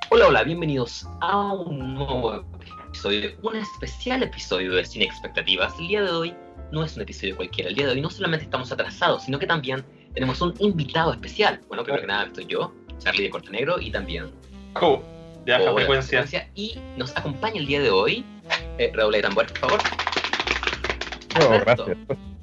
Hola, hola, bienvenidos a un nuevo episodio, un especial episodio de Sin Expectativas. El día de hoy no es un episodio cualquiera, el día de hoy no solamente estamos atrasados, sino que también tenemos un invitado especial. Bueno, primero que nada estoy yo, Charlie de Cortenegro, y también de baja frecuencia. Y nos acompaña el día de hoy, redoble de tambores, por favor. Gracias.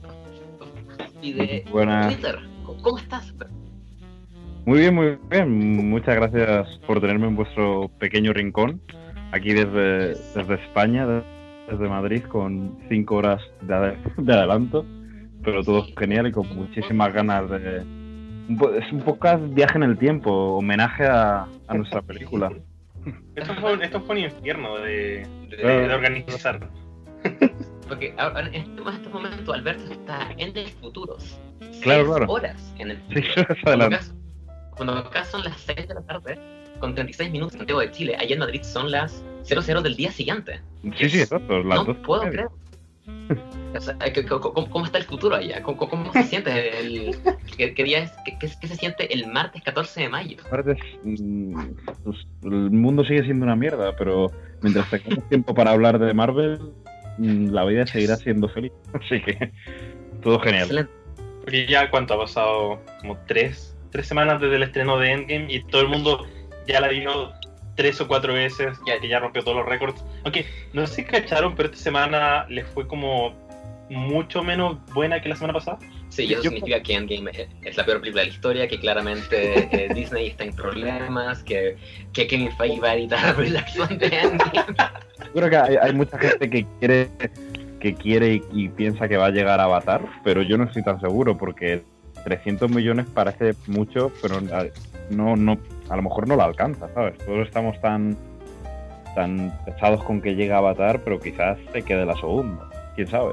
Y de Twitter, ¿cómo estás? Muy bien. Muchas gracias por tenerme en vuestro pequeño rincón, aquí desde España, desde Madrid, con 5 horas de adelanto, pero todo genial y con muchísimas ganas de... Es un podcast viaje en el tiempo, homenaje a nuestra película. Esto fue un infierno de organizar. Porque ahora, en este momento Alberto está en el futuro. Claro. Horas en el futuro. 6 horas adelante. Cuando acá son las 6 de la tarde, con 36 minutos en Santiago de Chile, allá en Madrid son las 00 del día siguiente. Sí, exacto. No puedo creer. O sea, ¿cómo está el futuro allá? ¿Cómo se siente? ¿Qué día es? ¿Qué se siente el martes 14 de mayo? Martes, pues, el mundo sigue siendo una mierda, pero mientras tengamos tiempo para hablar de Marvel, la vida seguirá siendo feliz. Así que todo genial. Excelente. Porque ya, ¿cuánto ha pasado? Como 3 semanas desde el estreno de Endgame y todo el mundo ya la vio 3 o 4 veces, que ya rompió todos los récords. Aunque no sé si cacharon, pero esta semana les fue como mucho menos buena que la semana pasada. Sí, y eso significa que Endgame es la peor película de la historia, que claramente Disney está en problemas, que Kevin Feige va a editar la acción de Endgame. Creo que hay mucha gente que quiere y piensa que va a llegar a Avatar, pero yo no estoy tan seguro, porque 300 millones parece mucho, pero no, a lo mejor no lo alcanza, ¿sabes? Todos estamos tan pesados con que llegue a Avatar, pero quizás se quede la segunda, quién sabe.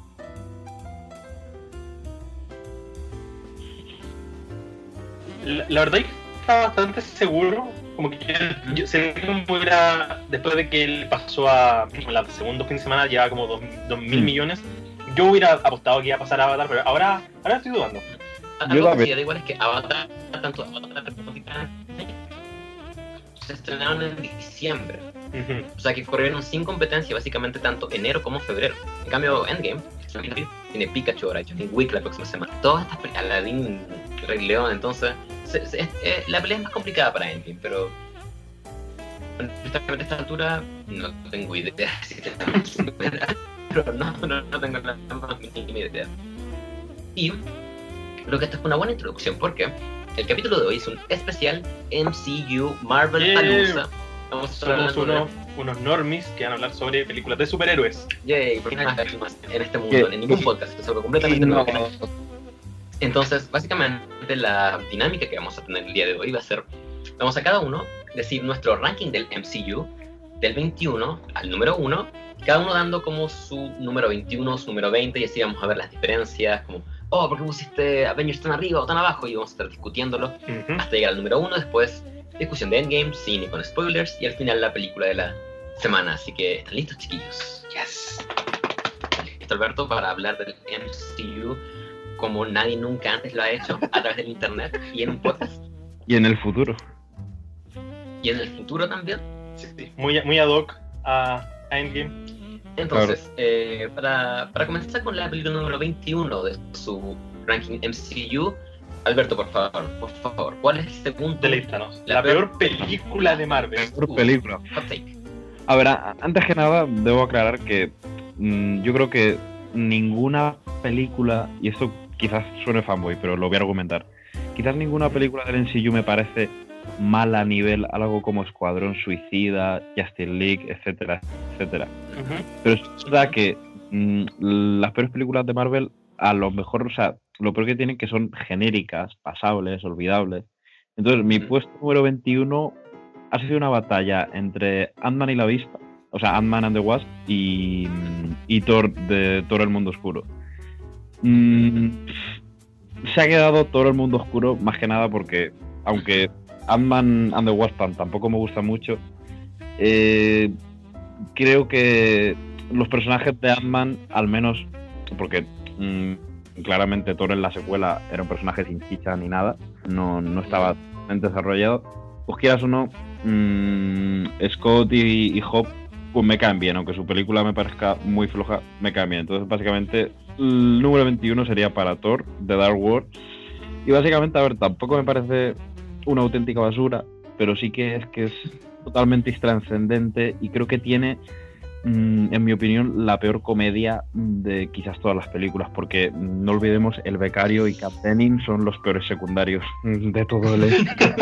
La verdad es que estaba bastante seguro, como que yo sé que después de que él pasó a la segundo fin de semana, llevaba como 2.000 millones, yo hubiera apostado que iba a pasar a Avatar, pero ahora estoy dudando. Algo que sí da igual es que Avatar, tanto Avatar como Titanic, se estrenaron en diciembre. Uh-huh. O sea que corrieron sin competencia básicamente tanto enero como febrero. En cambio, Endgame tiene Pikachu ahora, tiene Wick la próxima semana. Todas estas Aladdin, Rey León, entonces la pelea es más complicada para Endgame, pero honestamente a esta altura no tengo idea si te pero no tengo la más mínima idea. Y creo que esta fue una buena introducción porque el capítulo de hoy es un especial MCU Marvel Palooza. Somos unos normies que van a hablar sobre películas de superhéroes. Yay, porque no hay más en este mundo, en ningún podcast, es algo completamente nuevo. Entonces, básicamente la dinámica que vamos a tener el día de hoy va a ser, vamos a cada uno decir nuestro ranking del MCU, del 21 al número 1, cada uno dando como su número 21, su número 20, y así vamos a ver las diferencias, como, ¿por qué pusiste Avengers tan arriba o tan abajo? Y vamos a estar discutiéndolo hasta llegar al número 1, después discusión de Endgame, cine con spoilers, y al final la película de la semana. Así que, ¿están listos, chiquillos? Yes. ¿Listo, Alberto, para hablar del MCU como nadie nunca antes lo ha hecho, a través del internet y en un podcast? Y en el futuro. ¿Y en el futuro también? Sí. Muy ad hoc a Endgame. Entonces, claro. Para comenzar con la película número 21 de su ranking MCU, Alberto, por favor, ¿cuál es el segundo? Deleítanos. La peor película de Marvel. La peor película. Hot take. A ver, antes que nada, debo aclarar que yo creo que ninguna película, y esto quizás suene fanboy, pero lo voy a argumentar, quizás ninguna película del MCU me parece mala a nivel algo como Escuadrón Suicida, Justice League, etcétera. Uh-huh. Pero es verdad que las peores películas de Marvel, a lo mejor, o sea, lo peor que tienen que son genéricas, pasables, olvidables. Entonces, mi puesto número 21 ha sido una batalla entre Ant-Man y la Avispa, o sea, Ant-Man and the Wasp y Thor, de Thor el Mundo Oscuro. Se ha quedado Thor el Mundo Oscuro, más que nada porque, aunque Ant-Man and the Wasp tampoco me gusta mucho, creo que los personajes de Ant-Man, al menos, porque claramente Thor en la secuela era un personaje sin ficha ni nada, no estaba bien desarrollado, pues quieras o no, Scott y Hop pues me caen bien, aunque su película me parezca muy floja, me caen bien. Entonces, básicamente, el número 21 sería para Thor, The Dark World. Y básicamente, a ver, tampoco me parece una auténtica basura, pero sí que es totalmente intranscendente y creo que tiene, en mi opinión, la peor comedia de quizás todas las películas, porque no olvidemos, el becario y Kat Dennings son los peores secundarios de todo el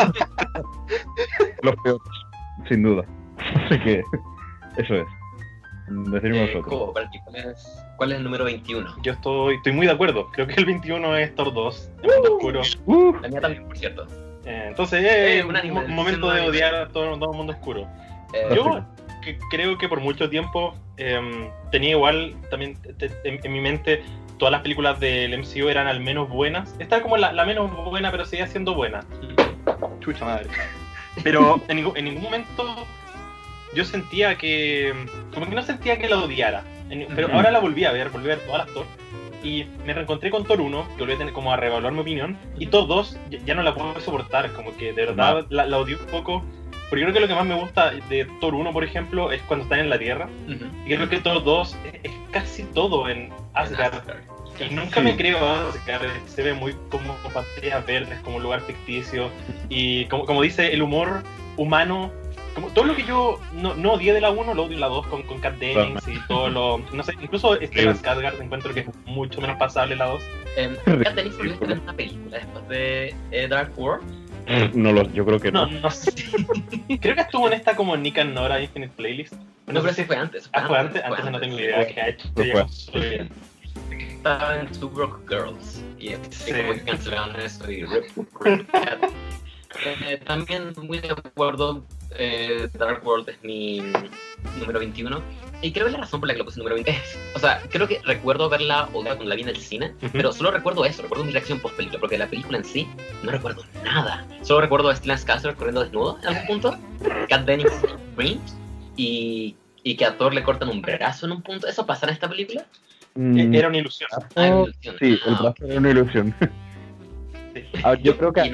los peores, sin duda. Así que eso es. Decidimos nosotros. ¿Cuál es el número 21? Yo estoy muy de acuerdo. Creo que el 21 es Thor 2, El Mundo Oscuro. La mía también, por cierto. Entonces, un momento de odiar a todo el mundo oscuro. Yo creo que por mucho tiempo tenía igual también en mi mente todas las películas del MCU eran al menos buenas. Esta es como la menos buena, pero seguía siendo buena. Chucha madre. Pero en ningún momento yo sentía que... Como que no sentía que la odiara. Pero ahora la volví a ver todas las Thor. Y me reencontré con Thor 1, que volví a tener como a reevaluar mi opinión. Y Thor 2 ya no la puedo soportar. Como que de verdad la odié un poco. Porque creo que lo que más me gusta de Thor 1, por ejemplo, es cuando están en la Tierra. Y creo que Thor 2 es casi todo en Asgard. Y nunca me creo Asgard. Se ve muy como pantallas verdes, como un lugar ficticio. Y como dice, el humor humano... Como todo lo que yo no odié de la 1, lo odio en la 2 con Kat Dennings y todo lo... No sé, incluso Stellan Skarsgård encuentro que es mucho menos pasable en la 2. ¿Kat Dennings volvió a estar en una película después de Dark World? Yo creo que no. No sé. Creo que estuvo en esta como Nick and Nora Infinite Playlist. No, pero sí fue antes. Fue antes no tengo idea qué ha hecho. Estaba en Two Broke Girls y como que cancelaron eso y Rip Cat. También muy de acuerdo, Dark World es mi número 21 y creo que la razón por la que lo puse número 20 es, o sea, creo que recuerdo verla cuando la vi en el cine, pero solo recuerdo eso, recuerdo mi reacción post película, porque de la película en sí no recuerdo nada. Solo recuerdo a Stellan Skarsgård corriendo desnudo en algún punto, Kat Dennings screams y que a Thor le cortan un brazo en un punto. ¿Eso pasa en esta película? Era una ilusión. Sí, el brazo era una ilusión. Yo creo que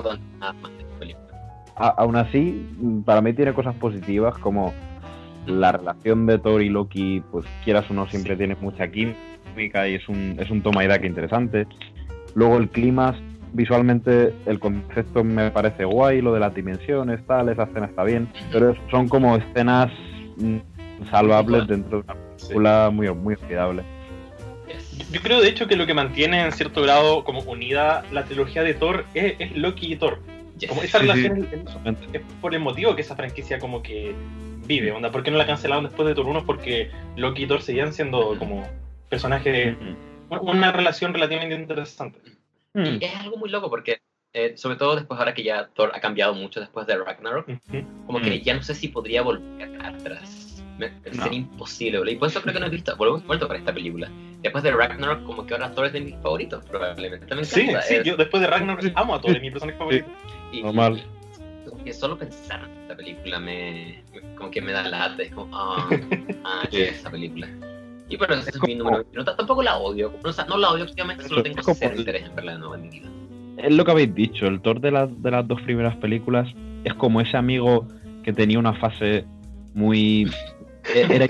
aún así, para mí tiene cosas positivas, como la relación de Thor y Loki, pues quieras o no, siempre tiene mucha química y es un toma y daca interesante. Luego el clima, visualmente el concepto me parece guay, lo de las dimensiones, esa escena está bien, pero son como escenas salvables dentro de una película muy olvidable. Yo creo de hecho que lo que mantiene en cierto grado como unida la trilogía de Thor es Loki y Thor. Como esa relación es por el motivo que esa franquicia como que vive, onda. ¿Por qué no la cancelaron después de Thor 1? Porque Loki y Thor seguían siendo como personajes, una relación relativamente interesante. Y es algo muy loco porque sobre todo después, ahora que ya Thor ha cambiado mucho después de Ragnarok, como que ya no sé si podría volver atrás. Sería imposible, y por eso creo que no he vuelto para esta película. Después de Ragnarok, como que ahora Thor es de mis favoritos, probablemente. Sí, yo después de Ragnarok amo a Thor, es mi personaje favorito. Normal. Que solo pensar en esta película como que me da lata, es como, esa película. Y bueno, ese es mi número 21. Tampoco la odio, o sea, no la odio activamente, solo tengo cero interés en verla de nuevo en mi vida. Es lo que habéis dicho, el Thor de las dos primeras películas es como ese amigo que tenía una fase muy... Era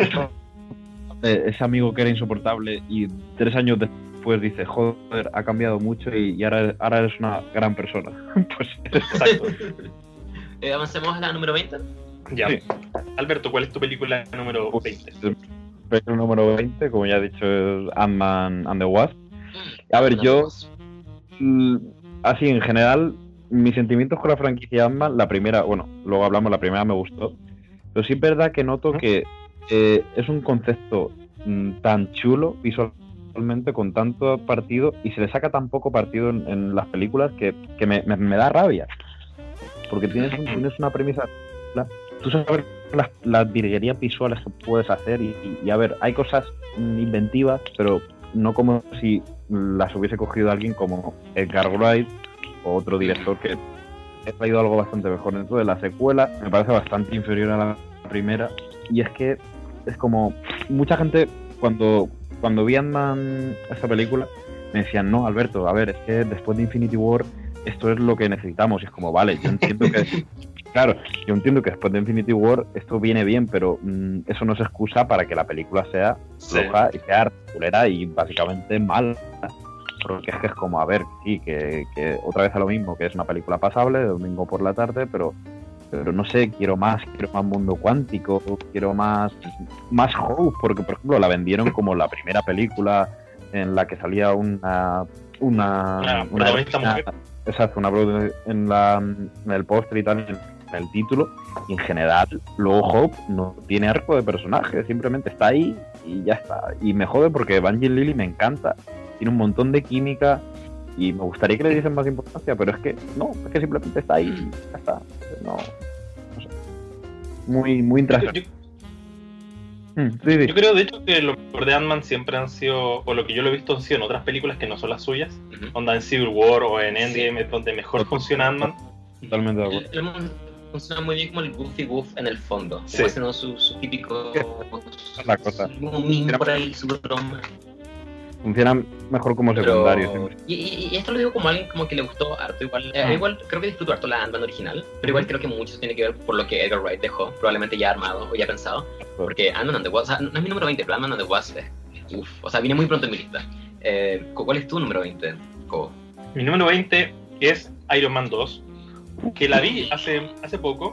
ese amigo que era insoportable y 3 años después dice, joder, ha cambiado mucho y ahora eres una gran persona. Pues exacto. Avancemos a la número 20. Ya. Sí. Alberto, ¿cuál es tu película número 20? El número 20, como ya he dicho, es Ant-Man and the Wasp. A ver, yo así en general, mis sentimientos con la franquicia Ant-Man, la primera, bueno, luego hablamos, la primera me gustó, pero sí es verdad que noto que es un concepto tan chulo visualmente, con tanto partido, y se le saca tan poco partido en las películas que me da rabia, porque tienes una premisa, tú sabes las virguerías visuales que puedes hacer y a ver, hay cosas inventivas, pero no como si las hubiese cogido alguien como Edgar Wright o otro director que ha traído algo bastante mejor. Entonces la secuela me parece bastante inferior a la primera, y es que es como mucha gente cuando vi Ant-Man, esta película, me decían, no, Alberto, a ver, es que después de Infinity War esto es lo que necesitamos, y es como, vale, yo entiendo que Claro, yo entiendo que después de Infinity War esto viene bien, pero eso no es excusa para que la película sea floja y sea regulera y básicamente mala. Porque es que es como, a ver, sí, que otra vez a lo mismo, que es una película pasable, de domingo por la tarde, pero no sé, quiero más mundo cuántico, quiero más Hope, porque por ejemplo la vendieron como la primera película en la que salía una protagonista mujer. Exacto, una en el póster y tal, en el título, y en general luego Hope no tiene arco de personaje, simplemente está ahí y ya está. Y me jode porque Evangeline Lilly me encanta, tiene un montón de química y me gustaría que le diesen más importancia, pero es que no, es que simplemente está ahí y ya está. No sé. Muy interesante. Yo creo de hecho que lo mejor de Ant-Man siempre han sido, o lo que yo lo he visto han sido en otras películas que no son las suyas, onda en Civil War o en Endgame, es donde mejor funciona Ant-Man. Totalmente de acuerdo. Funciona muy bien como el Goofy Goof en el fondo, Sí. como haciendo su típico La cosa. un meme por ahí, su broma. Funcionan mejor como secundarios. Pero, y esto lo digo como alguien como que le gustó harto igual. Igual creo que disfruto harto la Ant-Man original, pero igual creo que mucho tiene que ver por lo que Edgar Wright dejó, probablemente ya armado o ya pensado. Porque Ant-Man and the Wasp, o sea, no es mi número 20, pero Ant-Man and the Wasp es, o sea, viene muy pronto en mi lista. ¿Cuál es tu número 20, Cobo? Mi número 20 es Iron Man 2, que la vi hace poco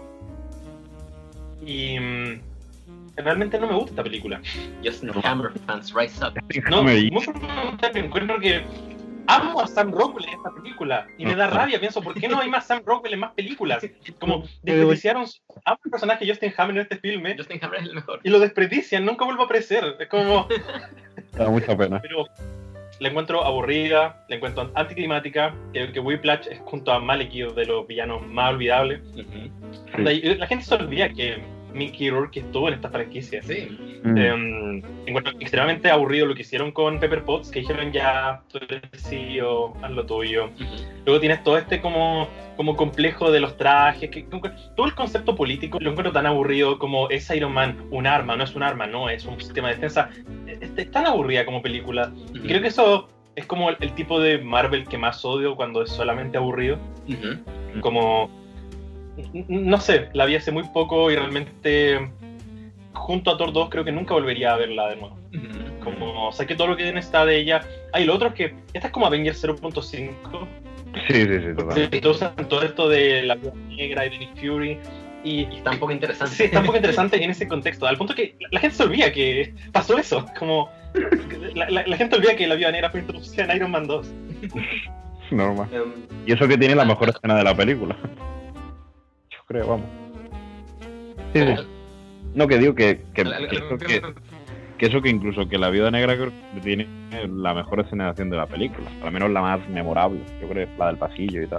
y realmente no me gusta esta película. Justin Hammer fans, rise up. No, muy me encuentro que amo a Sam Rockwell en esta película y me da rabia, pienso, ¿por qué no hay más Sam Rockwell en más películas? Como desperdiciaron a un personaje Justin Hammer en este filme. Justin Hammer es el mejor. Y lo desperdician, nunca vuelve a aparecer. Es como... Da mucha pena. Pero la encuentro aburrida, la encuentro anticlimática. Creo que Whiplash es junto a Malekith de los villanos más olvidables. La gente se olvida que Mickey Rourke estuvo en esta franquicia. Sí. Encuentro extremadamente aburrido lo que hicieron con Pepper Potts, que dijeron ya, tú eres CEO, haz lo tuyo. Luego tienes todo este como complejo de los trajes, todo el concepto político lo encuentro tan aburrido como es Iron Man, un arma, no es un arma, no, es un sistema de defensa. Es tan aburrida como película. Y creo que eso es como el tipo de Marvel que más odio cuando es solamente aburrido. Como... No sé, la vi hace muy poco y realmente junto a Thor 2 creo que nunca volvería a verla de nuevo. Como saqué todo lo que está de ella. Lo otro es que esta es como Avengers 0.5. Sí, totalmente. Entonces todo esto de la Viuda Negra y de Nick Fury y está un poco interesante. Sí, está un poco interesante en ese contexto, al punto que la gente se olvida que pasó eso, como la gente olvida que la Viuda Negra fue introducida en Iron Man 2. Normal. Y eso que tiene la mejor escena de la película. Creo, vamos. Sí. No, que digo que eso que incluso que la Viuda Negra creo que tiene la mejor escenación de la película, al menos la más memorable, yo creo, la del pasillo y tal.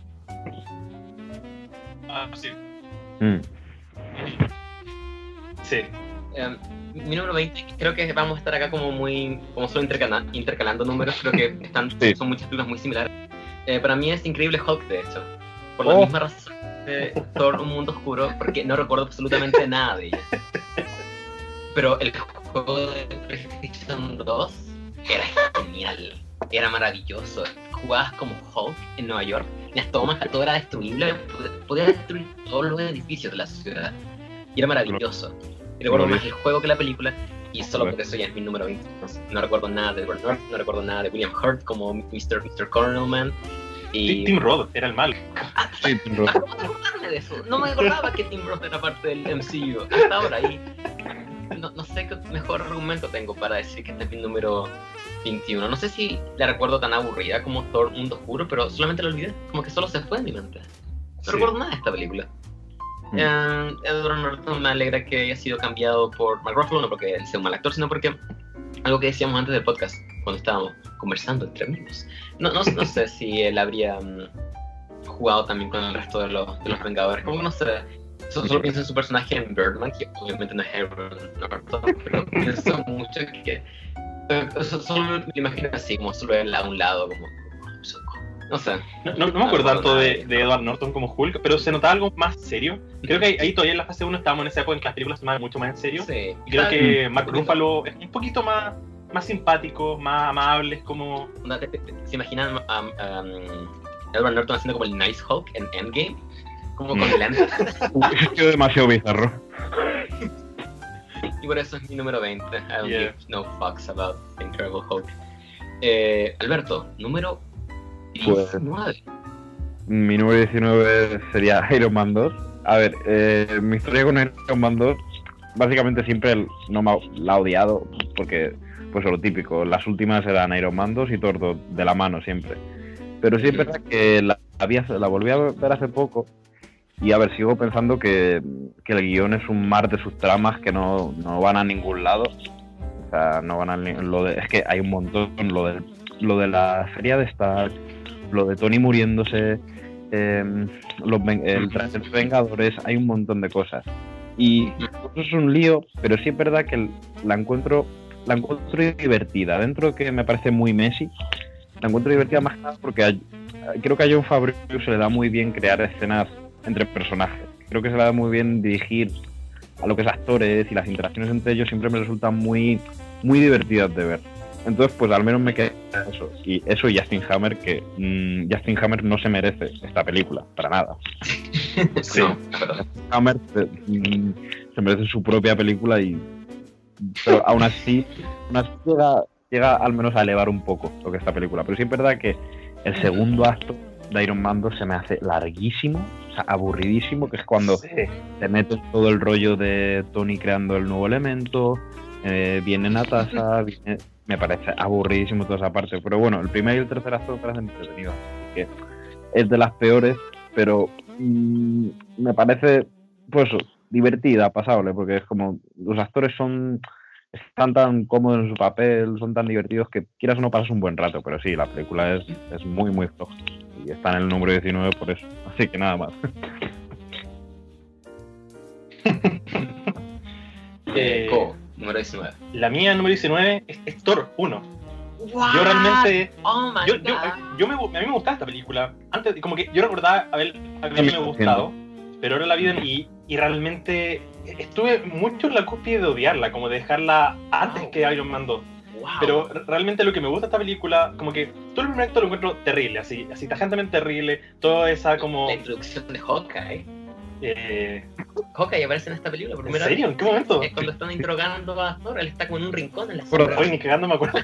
Sí. Sí. Mi número 20, creo que vamos a estar acá como solo intercalando números, creo que son muchas películas muy similares. Para mí es Increíble Hulk, de hecho, por la misma razón. Thor, un mundo oscuro, porque no recuerdo absolutamente nada de ella. Pero el juego de PlayStation 2 era genial, era maravilloso. Jugabas como Hulk en Nueva York, tenías todo era destruible, podías destruir todos los edificios de la ciudad. Y era maravilloso. Y recuerdo más el juego que la película, y solo por eso ya es mi número 20. No recuerdo nada de Edward Norton, no recuerdo nada de William Hurt como Mr. Cornellman. Y... Tim Roth era el malo. Sí, Tim Roth. De eso. No me acordaba que Tim Roth era parte del MCU. Hasta ahora ahí. No sé qué mejor argumento tengo para decir que este es mi número 21. No sé si la recuerdo tan aburrida como Thor Mundo Oscuro, pero solamente la olvidé. Como que solo se fue de mi mente. No recuerdo nada de esta película. Edward Norton me alegra que haya sido cambiado por Mark Ruffalo, no porque él sea un mal actor, sino porque algo que decíamos antes del podcast, cuando estábamos conversando entre amigos. No sé si él habría jugado también con el resto de los Vengadores. Como que no sé. Solo pienso en su personaje en Birdman, que obviamente no es Edward Norton, pero pienso mucho que... Solo me imagino así, como solo él a un lado, como... No sé. No me acuerdo tanto de Edward Norton como Hulk, pero se notaba algo más serio. Creo que ahí todavía en la fase 1 estábamos en esa época en que las películas se tomaban mucho más en serio. Sí. Y creo que Mark Ruffalo es un poquito más simpático, más amable, es como... ¿Se imaginan a Edward Norton haciendo como el Nice Hulk en Endgame? como con lentes. Ha sido demasiado bizarro. Y por eso es mi número 20. I don't give no fucks about The Incredible Hulk. Alberto, número 19. Mi número 19 sería Iron Man 2. A ver, mi historia con Iron Man 2, básicamente siempre no me la he odiado, porque, pues lo típico, las últimas eran Iron Man 2 y Thor 2, de la mano siempre. Pero sí es verdad que la volví a ver hace poco, y a ver, sigo pensando que el guión es un mar de sus tramas que no van a ningún lado. O sea, no van a es que hay un montón, lo de la feria de Stark, lo de Tony muriéndose, el trailer de Vengadores, hay un montón de cosas. Y eso es un lío, pero sí es verdad que la encuentro divertida. Dentro de que me parece muy Messi, la encuentro divertida más que nada porque creo que a Jon Favreau se le da muy bien crear escenas entre personajes. Creo que se le da muy bien dirigir a lo que es actores, y las interacciones entre ellos siempre me resultan muy, muy divertidas de ver. Entonces, pues al menos me queda eso. Y Justin Hammer, que Justin Hammer no se merece esta película, para nada. Sí, No, Hammer se merece su propia película, pero aún así llega al menos a elevar un poco lo que es esta película. Pero sí es verdad que el segundo acto de Iron Man 2 se me hace larguísimo, o sea, aburridísimo, que es cuando te metes todo el rollo de Tony creando el nuevo elemento, viene Natasha, me parece aburridísimo toda esa parte. Pero bueno, el primer y el tercer acto me parecen entretenidos, así que es de las peores, pero me parece, pues, divertida, pasable, porque es como, los actores están tan cómodos en su papel, son tan divertidos que quieras o no pasas un buen rato. Pero sí, la película es muy, muy floja, y está en el número 19 por eso, así que nada más. Número 19. La mía, número 19, es Thor 1. Wow. Yo realmente... Oh my God. A mí me gustaba esta película. Antes, como que yo recordaba haberme gustado, pero ahora la vi y realmente estuve mucho en la cúspide de odiarla, como de dejarla antes que Iron Man 2. Wow. Pero realmente lo que me gusta de esta película, como que todo el primer acto lo encuentro terrible, así tajantemente terrible, toda esa como... La introducción de Hawkeye. Hawkeye aparece en esta película por primera vez. ¿En serio? ¿En qué momento? Es cuando están interrogando a Thor, él está como en un rincón en la sombra. Oye, ni cagando me acuerdo.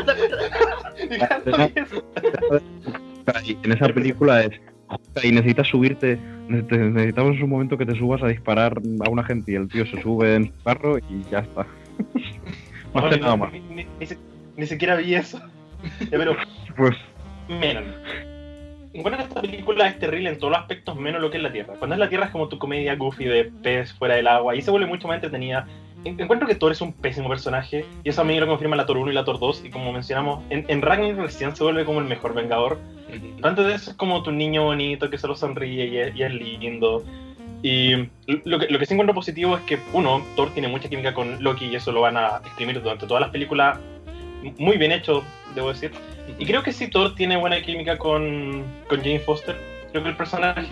En esa película y necesitas subirte, necesitamos en un momento que te subas a disparar a una gente, y el tío se sube en su carro y ya está. No hace nada más. Ni siquiera vi eso. Pero pues menos. Encuentro que esta película es terrible en todos los aspectos, menos lo que es la Tierra. Cuando es la Tierra es como tu comedia goofy de pez fuera del agua, y se vuelve mucho más entretenida. Encuentro que Thor es un pésimo personaje, y eso a mí lo confirma la Thor 1 y la Thor 2, y como mencionamos, en Ragnarok recién se vuelve como el mejor vengador. Antes de eso es como tu niño bonito que solo sonríe y es lindo. Y lo que sí encuentro positivo es que, uno, Thor tiene mucha química con Loki, y eso lo van a exprimir durante todas las películas. Muy bien hecho, debo decir. Y creo que sí, Thor tiene buena química con Jane Foster. Creo que el personaje...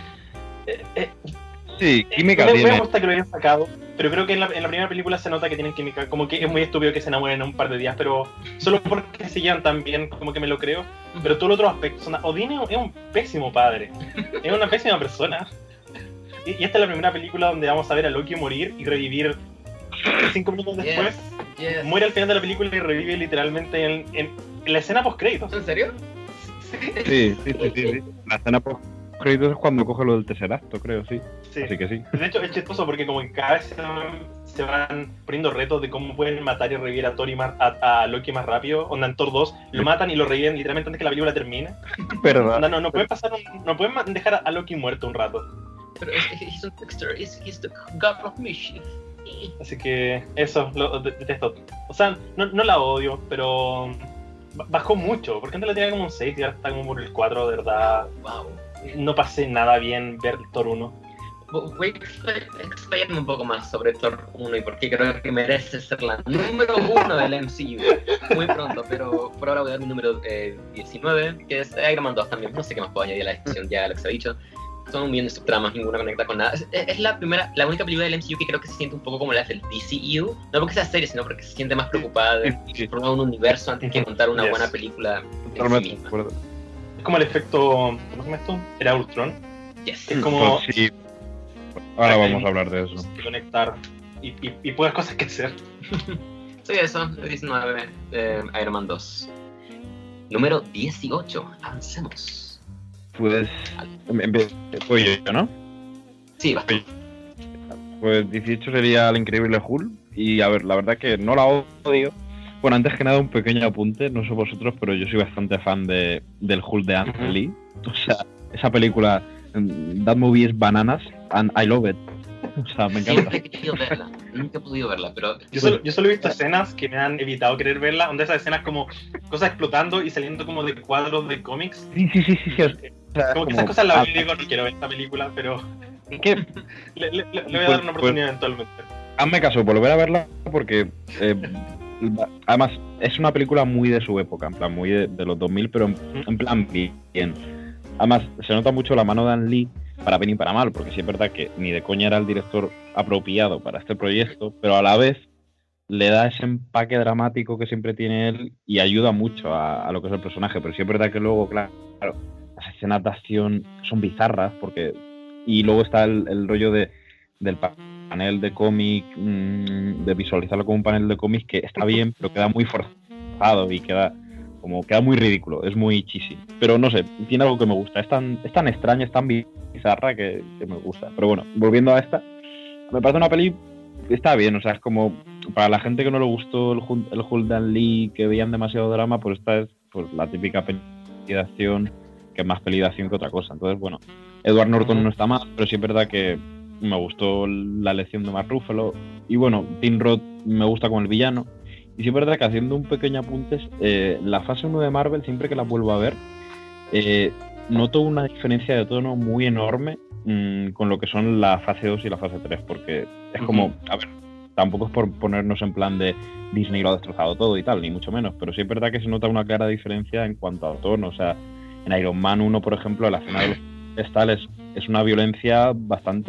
sí, química tiene. Me gusta que lo hayan sacado, pero creo que en la primera película se nota que tienen química. Como que es muy estúpido que se enamoren en un par de días, pero solo porque se llevan tan bien, como que me lo creo. Pero todos los otros aspectos... Odín es un pésimo padre. Es una pésima persona. Y esta es la primera película donde vamos a ver a Loki morir y revivir 5 minutos después. Yes. Muere al final de la película y revive literalmente en la escena post-créditos. ¿En serio? Sí. La escena post-créditos es cuando coge lo del tercer acto, creo, sí. Así que sí. De hecho, es chistoso porque como que cada vez se van poniendo retos de cómo pueden matar y revivir a Thor a Loki más rápido. Onda en Thor 2 lo matan y lo reviven literalmente antes que la película termine. ¿Verdad? Onda, no pueden no pueden dejar a Loki muerto un rato. Pero he's a trickster, he's the god of mischief. Así que eso, lo detesto. O sea, no la odio, pero bajó mucho, porque antes la tenía como un 6 y ahora está como por el 4, de verdad. Wow. No pasé nada bien ver Thor 1. Voy a explayarme un poco más sobre Thor 1 y por qué creo que merece ser la número 1 del MCU muy pronto, pero por ahora voy a dar mi número 19, que es Iron Man 2 también. No sé qué más puedo añadir a la descripción, ya lo que se ha dicho. Son un bien de subtramas, ninguna conecta con nada. Es la única película del MCU que creo que se siente un poco como la del DCU. No porque sea serie, sino porque se siente más preocupada de formar un universo antes que contar una buena película en sí misma. Es como el efecto, ¿cómo se llama esto? Era Ultron. Yes. Es como Sí. Ahora vamos a hablar de eso. conectar y pocas cosas que hacer. Sí, eso, 19, Iron Man 2. Número 18, avancemos. Pues voy yo, ¿no? Sí, va. Pues 18 sería El Increíble Hulk. Y a ver, la verdad que no la odio. Bueno, antes que nada un pequeño apunte, no sé vosotros, pero yo soy bastante fan del Hulk de Ang Lee. O sea, esa película, that movie is bananas and I love it. O sea, me encanta. Siempre he querido verla, nunca he podido verla, pero... Yo solo he visto escenas que me han evitado querer verla, donde esas escenas como cosas explotando y saliendo como de cuadros de cómics. Sí. O sea, Como que esas cosas las veo y digo, no quiero ver esta película, pero es que le voy a dar una oportunidad eventualmente. hazme caso, volver a verla porque además es una película muy de su época, en plan muy de los 2000, pero en plan bien. Además se nota mucho la mano de Ang Lee, para bien y para mal, porque sí es verdad que ni de coña era el director apropiado para este proyecto, pero a la vez le da ese empaque dramático que siempre tiene él y ayuda mucho a lo que es el personaje, pero sí es verdad que luego, claro, las escenas de acción son bizarras, y luego está el rollo del panel de cómic, de visualizarlo como un panel de cómic que está bien, pero queda muy forzado y queda muy ridículo, es muy cheesy. Pero no sé, tiene algo que me gusta, es tan extraña, es tan bizarra que me gusta. Pero bueno, volviendo a esta, me parece una peli, está bien, o sea, es como, para la gente que no le gustó el Hulk de Ang Lee, que veían demasiado drama, pues esta es pues la típica peli de acción, que es más peli de acción que otra cosa. Entonces, bueno, Edward Norton no está mal, pero sí es verdad que me gustó la elección de Mark Ruffalo. Y bueno, Tim Roth me gusta como el villano. Y sí es verdad que haciendo un pequeño apunte, la fase 1 de Marvel, siempre que la vuelvo a ver, noto una diferencia de tono muy enorme con lo que son la fase 2 y la fase 3, porque es como, a ver, tampoco es por ponernos en plan de Disney lo ha destrozado todo y tal, ni mucho menos, pero sí es verdad que se nota una clara diferencia en cuanto a tono. O sea, en Iron Man 1, por ejemplo, la escena de los cristales es una violencia bastante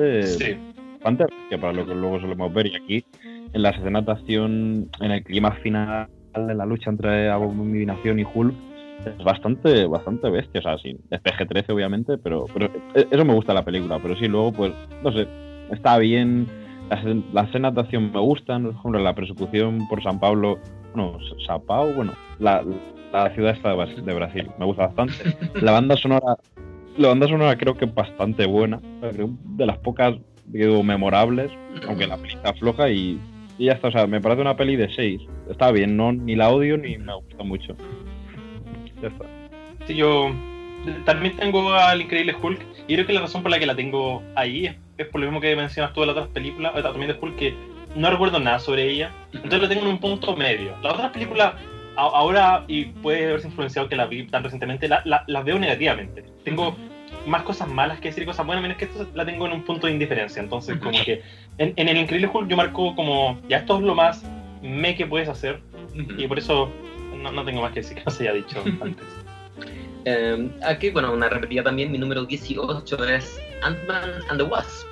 que para lo que luego solemos ver, y aquí en las escenas de acción, en el clima final de la lucha entre Abominación y Hulk, es bastante bestia. O sea, sí, es PG-13 obviamente, pero eso me gusta de la película. Pero sí, luego pues, no sé, está bien. Las escenas de acción me gustan, por ejemplo, la persecución por San Paulo, Sao Paulo, la ciudad esta de Brasil, me gusta bastante. La banda sonora creo que es bastante buena, creo de las pocas, digo, memorables, aunque la peli está floja y ya está. O sea, me parece una peli de 6, está bien, no ni la odio ni me gusta mucho. Ya está. Sí, yo también tengo al Increíble Hulk, y creo que la razón por la que la tengo ahí es por lo mismo que mencionas tú de las otras películas, también de Hulk, que no recuerdo nada sobre ella, entonces la tengo en un punto medio. Las otras películas, ahora, y puede haberse influenciado que las vi tan recientemente, las veo negativamente. Tengo más cosas malas que decir cosas buenas, menos que esto la tengo en un punto de indiferencia. Entonces, como que en el Increíble Hulk yo marco como, ya esto es lo más que puedes hacer, y por eso no tengo más que decir que no se haya dicho antes. Aquí, bueno, una repetida también, mi número 18 es Ant-Man and the Wasp.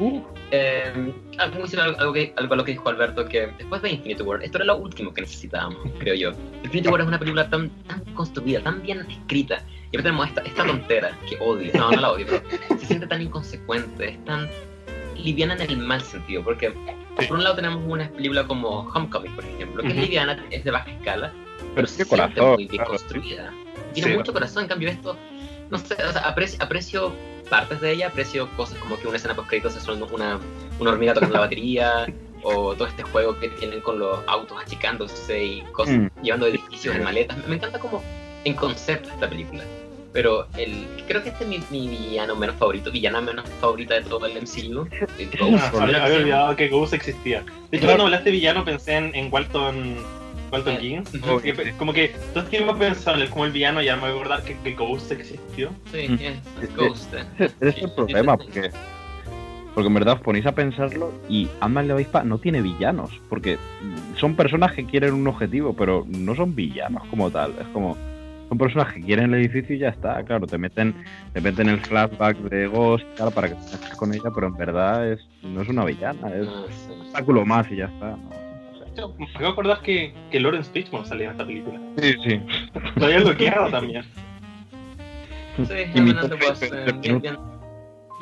Algo a lo que dijo Alberto, que después de Infinity War, esto era lo último que necesitábamos, creo yo. Infinity War es una película tan construida, tan bien escrita, y ahora tenemos esta tontera que odio, no la odio, pero se siente tan inconsecuente, es tan liviana en el mal sentido, porque por un lado tenemos una película como Homecoming, por ejemplo, que es liviana, es de baja escala, pero se siente muy bien construida. Tiene mucho corazón. En cambio esto, no sé, o sea, aprecio partes de ella, aprecio cosas como que una escena post-créditos es una hormiga tocando la batería, o todo este juego que tienen con los autos achicándose y cosas, llevando edificios en maletas. Me encanta como en concepto esta película, pero creo que este es mi villana menos favorita de todo el MCU. Había olvidado que Ghost existía. De hecho, cuando hablaste de villano pensé en Walton Jeans, como que todo el tiempo pensaba en él como el villano, y ahora me voy a acordar que Ghost existió. Sí, es Ghost. Ese es el problema, porque en verdad os ponéis a pensarlo y Ant-Man y la Avispa no tiene villanos, porque son personas que quieren un objetivo, pero no son villanos como tal. Es como, son personas que quieren el edificio y ya está. Claro, te meten el flashback de Ghost para que te metas con ella, pero en verdad no es una villana, es un obstáculo más y ya está, ¿no? Me acabo de acordar que Lawrence Fishburne salía en esta película. Sí. Lo había bloqueado también. Sí, bien.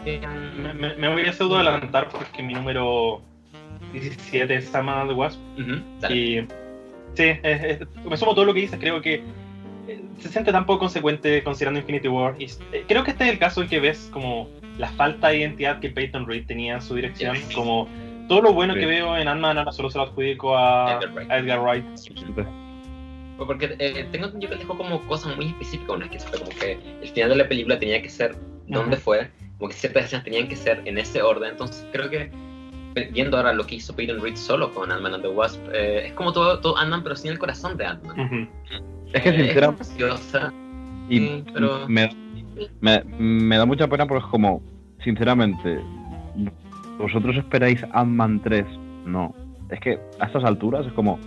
Me voy a pseudo adelantar porque mi número 17 es Ant-Man and the Wasp. Y sí, me sumo todo lo que dices. Creo que se siente tan poco consecuente considerando Infinity War. Y creo que este es el caso en que ves como la falta de identidad que Peyton Reed tenía en su dirección. Como todo lo bueno que veo en Ant-Man ahora solo se lo adjudico a Edgar Wright. Porque tengo entendido que dejó como cosas muy específicas una vez que como que el final de la película tenía que ser donde fue, como que ciertas escenas tenían que ser en ese orden. Entonces creo que viendo ahora lo que hizo Peyton Reed solo con Ant-Man and the Wasp, es como todo Ant-Man pero sin el corazón de Ant-Man. Es que sinceramente pero me da mucha pena porque es como, sinceramente, ¿vosotros esperáis Ant-Man 3? No, es que a estas alturas es como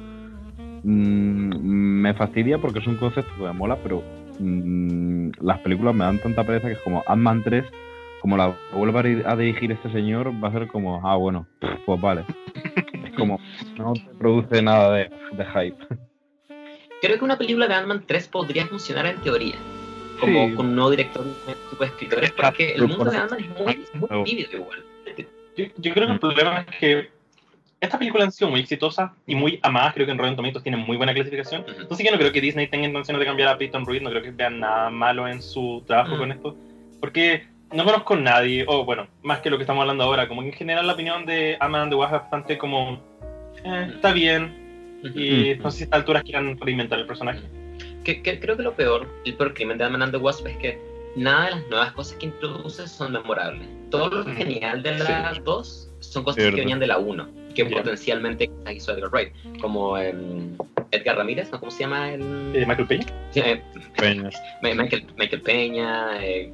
me fastidia porque es un concepto que me mola, pero las películas me dan tanta pereza que es como Ant-Man 3, como la vuelva a dirigir este señor, va a ser como, bueno, pues vale. Es como, no te produce nada de hype. Creo que una película de Ant-Man 3 podría funcionar en teoría, como con un nuevo director, un tipo de escritores, porque el mundo de Ant-Man es muy vívido igual. Yo creo que el problema es que estas películas han sido muy exitosas y muy amadas. Creo que en Rotten Tomatoes tienen muy buena clasificación. Entonces yo no creo que Disney tenga intenciones de cambiar a Peyton Reed. No creo que vean nada malo en su trabajo con esto. Porque no conozco a nadie, o bueno, más que lo que estamos hablando ahora, como que en general la opinión de Ant-Man and the Wasp es bastante como está bien. Y no sé si a estas alturas quieran reinventar el personaje. Creo que el peor crimen de Ant-Man and the Wasp es que nada de las nuevas cosas que introduce son memorables. Todo lo genial de las dos son cosas que venían de la 1, que potencialmente hizo Edgar Wright, como Edgar Ramírez, ¿no? ¿Cómo se llama? ¿Michael Peña? Sí, Peña. Michael Peña,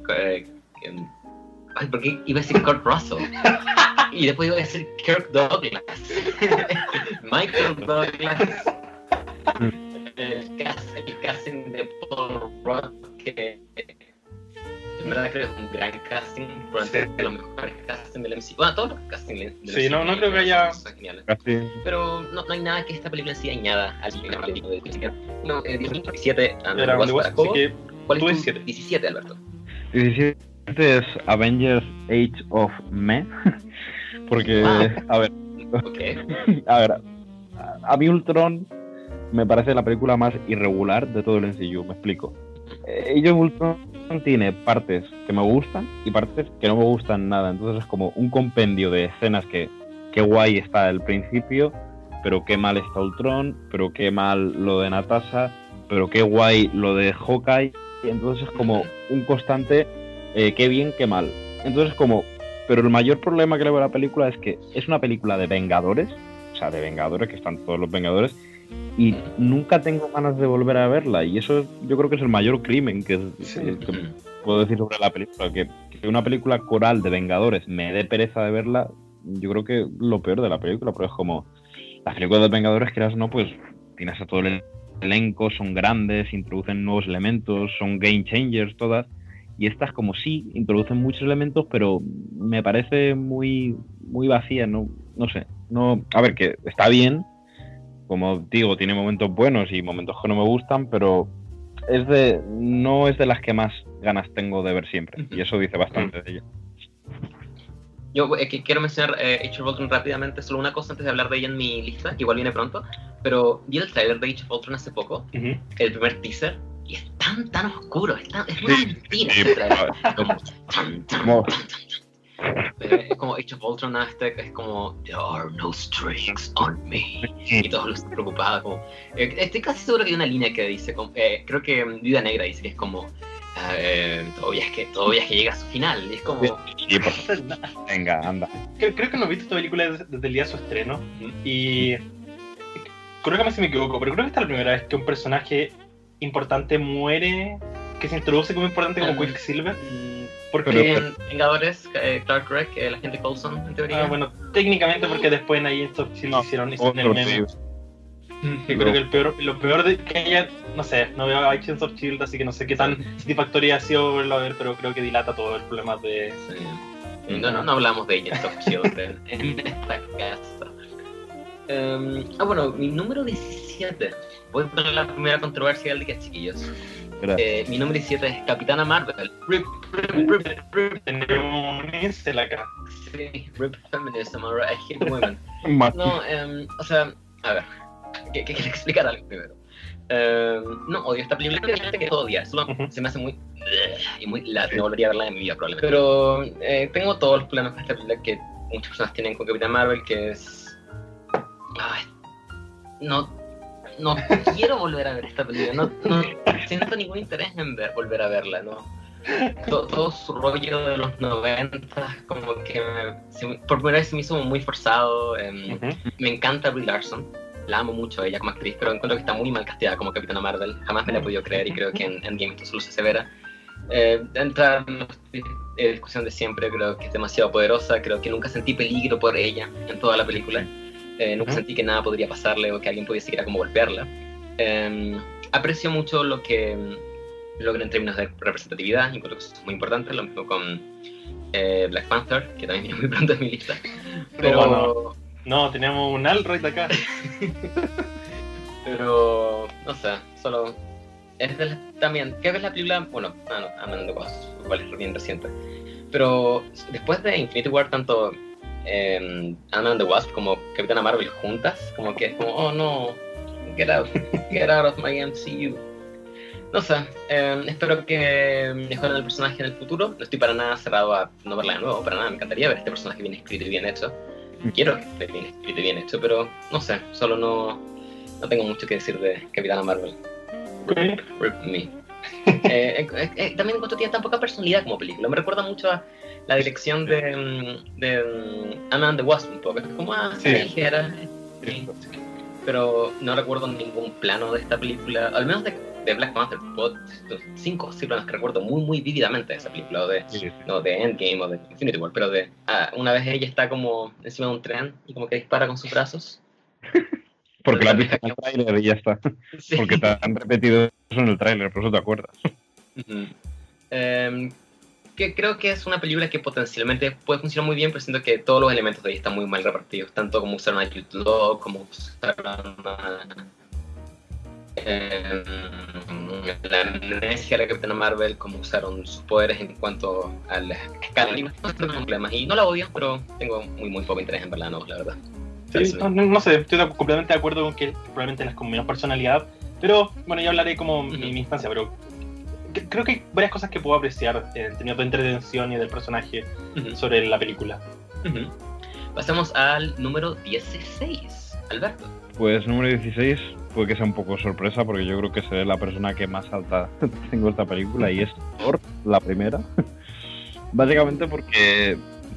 porque iba a decir Kurt Russell y después iba a decir Kirk Douglas. Michael Douglas. El casting de Paul Rudd, que en verdad creo que es un gran casting, probablemente de los mejores castings del MC. Bueno, todos los castings del sí, no creo que haya geniales. Pero no hay nada que esta película sí añada al película de 17 ¿Cuál es tu 17, Alberto? 17 es Avengers Age of Me. Porque, a ver, a mí Ultron me parece la película más irregular de todo el MCU, me explico. Age of Ultron tiene partes que me gustan y partes que no me gustan nada, entonces es como un compendio de escenas que guay está al principio, pero qué mal está Ultron, pero qué mal lo de Natasha, pero qué guay lo de Hawkeye, y entonces es como un constante qué bien, qué mal. Entonces como, pero el mayor problema que le veo a la película es que es una película de Vengadores, o sea, de Vengadores, que están todos los Vengadores, y nunca tengo ganas de volver a verla, y eso yo creo que es el mayor crimen que puedo decir sobre la película, que una película coral de Vengadores me dé pereza de verla. Yo creo que lo peor de la película, pero es como las películas de Vengadores, quieras o no, pues tienes a todo el elenco, son grandes, introducen nuevos elementos, son game changers todas, y estas como sí, introducen muchos elementos, pero me parece muy, muy vacía, no sé, a ver, que está bien, como digo, tiene momentos buenos y momentos que no me gustan, pero no es de las que más ganas tengo de ver siempre, y eso dice bastante de ella. Yo quiero mencionar Age of Ultron rápidamente, solo una cosa antes de hablar de ella en mi lista, que igual viene pronto, pero vi el trailer de Age of Ultron hace poco, el primer teaser, y es tan oscuro, es una mentira ese trailer. Es como Age of Ultron, es como There are no strings on me, y todos los están preocupados, como, estoy casi seguro que hay una línea que dice, creo que Viuda Negra dice que es como todo viaje llega a su final, y es como venga, anda. Creo que no he visto esta película desde el día de su estreno, y creo que si me equivoco, pero creo que esta es la primera vez que un personaje importante muere, que se introduce como importante como Quicksilver. Porque en Vengadores, Clark Gregg, el agente Coulson, en teoría. Bueno, técnicamente porque después en Agents of S.H.I.E.L.D. hicieron el meme. Yo creo que lo peor de que ella, no sé, no veo Agents of S.H.I.E.L.D., así que no sé qué tan satisfactoria ha sido verlo a ver, pero creo que dilata todo el problema de... Sí. No hablamos de Agents of S.H.I.E.L.D. en esta casa. Bueno, mi número 17. Voy a poner la primera controversia del día, chiquillos. Mi número 17 es Capitana Marvel. Rip. Tenemos un incel acá. Sí, rip feminism, I hate women. No, o sea, a ver, que quiero explicar algo primero. No odio esta película, obviamente que odia, solo se me hace muy y muy no volvería a verla en mi vida probablemente. Pero tengo todos los problemas con esta película que muchas personas tienen con Capitán Marvel, que es no quiero volver a ver esta película, no siento ningún interés en volver a verla, no. Todo su rollo de los 90 como que por primera vez se me hizo muy forzado. Me encanta Brie Larson, la amo mucho a ella como actriz, pero encuentro que está muy mal castigada como Capitana Marvel. Jamás me la he podido creer y creo que en Endgame esto solo se asevera. Entra en la discusión de siempre, creo que es demasiado poderosa, creo que nunca sentí peligro por ella en toda la película. Nunca sentí que nada podría pasarle o que alguien pudiera siquiera como golpearla. Aprecio mucho lo que en términos de representatividad, encuentro que eso es muy importante, lo mismo con Black Panther, que también viene muy pronto en mi lista. Pero no, tenemos un alt-right acá. Pero, no sé, solo es también, ¿qué ves la película? Bueno, Ant-Man the Wasp, igual es bien reciente. Pero después de Infinity War, tanto Ant-Man the Wasp como Capitana Marvel juntas, como que es como, oh no, get out of my MCU. No sé, espero que mejoren el personaje en el futuro. No estoy para nada cerrado a no verla de nuevo, para nada. Me encantaría ver este personaje bien escrito y bien hecho. Quiero que esté bien escrito y bien hecho, pero no sé, solo no tengo mucho que decir de Capitana Marvel. Rip me. También encuentro que tiene tan poca personalidad como película. Me recuerda mucho a la dirección de Ant-Man the Wasp un poco. Es como, ligera. Sí. Pero no recuerdo ningún plano de esta película, al menos de Black Panther. 5 o 6 planos que recuerdo muy muy vívidamente de esa película, no de Endgame o de Infinity War, pero de una vez ella está como encima de un tren y como que dispara con sus brazos. Porque la has visto en el tráiler y ya está. Sí. Porque te han repetido eso en el tráiler, por eso te acuerdas. Que creo que es una película que potencialmente puede funcionar muy bien, pero siento que todos los elementos de ella están muy mal repartidos, tanto como usaron a Jude Law, como usaron la amnesia de la Capitana Marvel, como usaron sus poderes en cuanto a la escala de problemas. Y no la odio, pero tengo muy poco interés en verla, no, la verdad. Sí, no sé, estoy completamente de acuerdo con que probablemente las con menos personalidad, pero bueno, ya hablaré como mi instancia, pero creo que hay varias cosas que puedo apreciar en términos de entretención y del personaje sobre la película. Pasamos al número 16, Alberto. Pues número 16 puede que sea un poco sorpresa, porque yo creo que seré la persona que más alta tengo esta película, y es Thor, la primera. Básicamente porque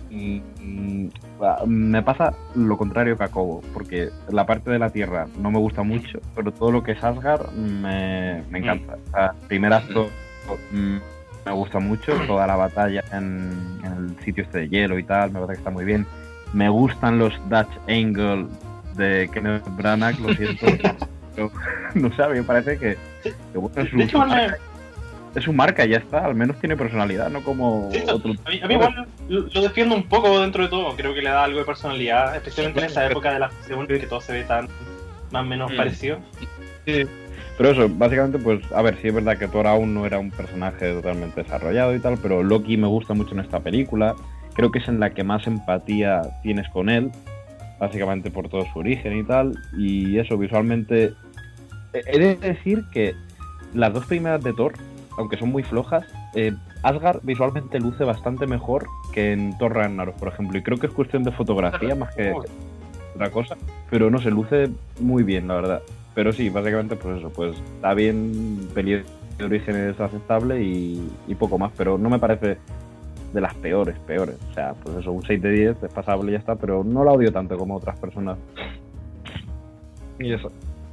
me pasa lo contrario que a Cobo, porque la parte de la Tierra no me gusta mucho, pero todo lo que es Asgard me encanta. O sea, el primer acto me gusta mucho, toda la batalla en el sitio este de hielo y tal, me parece que está muy bien. Me gustan los Dutch Angle de Kenneth Branagh, lo siento, pero no sé, a mí me parece que bueno, es su marca, ya está, al menos tiene personalidad, no como otro. A mí igual lo defiendo un poco dentro de todo, creo que le da algo de personalidad, especialmente en esa época de la segunda, que todo se ve tan más o menos parecido. Sí. Pero eso, básicamente, pues, a ver, sí es verdad que Thor aún no era un personaje totalmente desarrollado y tal, pero Loki me gusta mucho en esta película, creo que es en la que más empatía tienes con él, básicamente por todo su origen y tal, y eso, visualmente, he de decir que las dos primeras de Thor, aunque son muy flojas, Asgard visualmente luce bastante mejor que en Thor Ragnarok, por ejemplo, y creo que es cuestión de fotografía más que otra cosa, pero no se luce muy bien, la verdad. Pero sí, básicamente pues eso, pues está bien, peli de origen es aceptable y poco más, pero no me parece de las peores, o sea, pues eso, un 6 de 10 es pasable y ya está, pero no la odio tanto como otras personas. Y eso.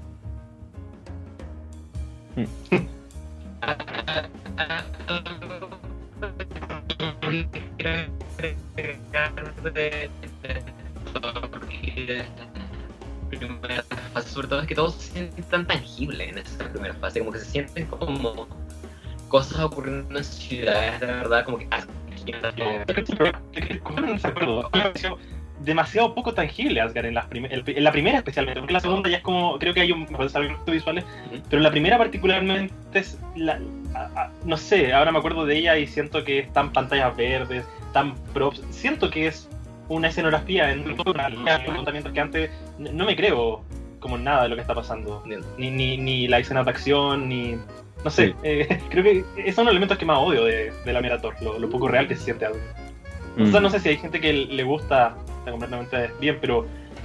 Primera fase, sobre todo es que todo se siente tan tangible en esa primera fase, como que se sienten como cosas ocurriendo en ciudades de verdad, como que demasiado poco tangible Asgard en la primera especialmente, porque en la segunda ya es como, creo que hay un visuales, pero en la primera particularmente no sé, ahora me acuerdo de ella y siento que están pantallas verdes, tan props, siento que es una escenografía en todo que antes no me creo como nada de lo que está pasando, ni la escena de acción, ni no sé, creo que esos son los elementos que más odio de la Merator, lo poco real que se siente algo. O sea, no sé si hay gente que le gusta, está completamente bien, pero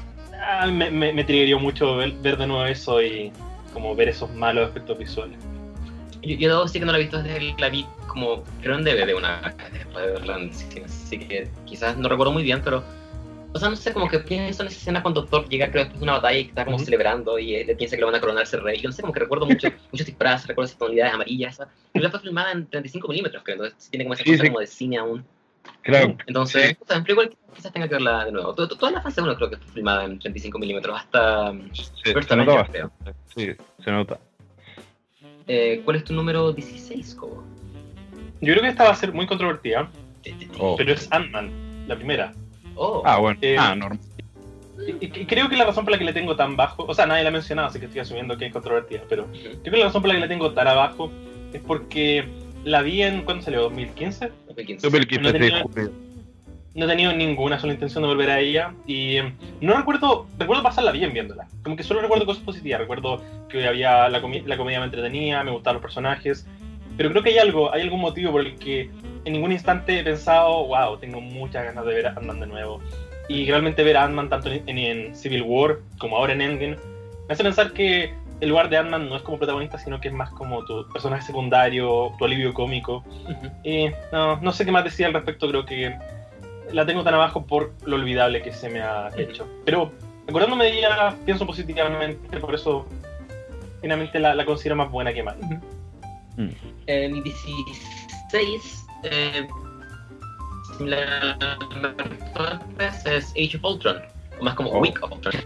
me triggerió mucho ver de nuevo eso y como ver esos malos efectos visuales. Yo debo decir que no la he visto desde que la vi como, creo en DVD después de verla en cine, así que quizás no recuerdo muy bien, pero o sea, no sé, como que pienso en esa escena cuando Thor llega, creo, después de una batalla y está como celebrando y le piensa que lo van a coronar ese rey. Yo no sé, como que recuerdo muchos disfraces, recuerdo esas tonalidades amarillas. Esa película fue filmada en 35 milímetros, creo, entonces tiene como esa cosa como de cine aún. Claro. Entonces, o sea, pero igual quizás tenga que verla de nuevo. Toda la fase 1 creo que fue filmada en 35 milímetros, hasta First se nota Avenger, bastante. creo. Sí, se nota. ¿Cuál es tu número 16, Cobo? Yo creo que esta va a ser muy controvertida, pero es Ant-Man, la primera. Bueno, normal. Y creo que la razón por la que le tengo tan bajo, o sea, nadie la ha mencionado, así que estoy asumiendo que es controvertida, pero creo que la razón por la que le tengo tan abajo es porque la vi en, ¿cuándo salió? ¿2015? 2015, No he tenido ninguna sola intención de volver a ella y no recuerdo pasarla bien viéndola. Como que solo recuerdo cosas positivas, recuerdo que había la comedia me entretenía, me gustaban los personajes, pero creo que hay algún motivo por el que en ningún instante he pensado, wow, tengo muchas ganas de ver a Ant-Man de nuevo. Y realmente ver a Ant-Man tanto en Civil War como ahora en Endgame me hace pensar que el lugar de Ant-Man no es como protagonista, sino que es más como tu personaje secundario, tu alivio cómico. Y no sé qué más decir al respecto, creo que la tengo tan abajo por lo olvidable que se me ha hecho. Pero acordándome de ella, pienso positivamente, por eso finalmente la considero más buena que mal. Mi 16 es Age of Ultron, o más como Week of Ultron.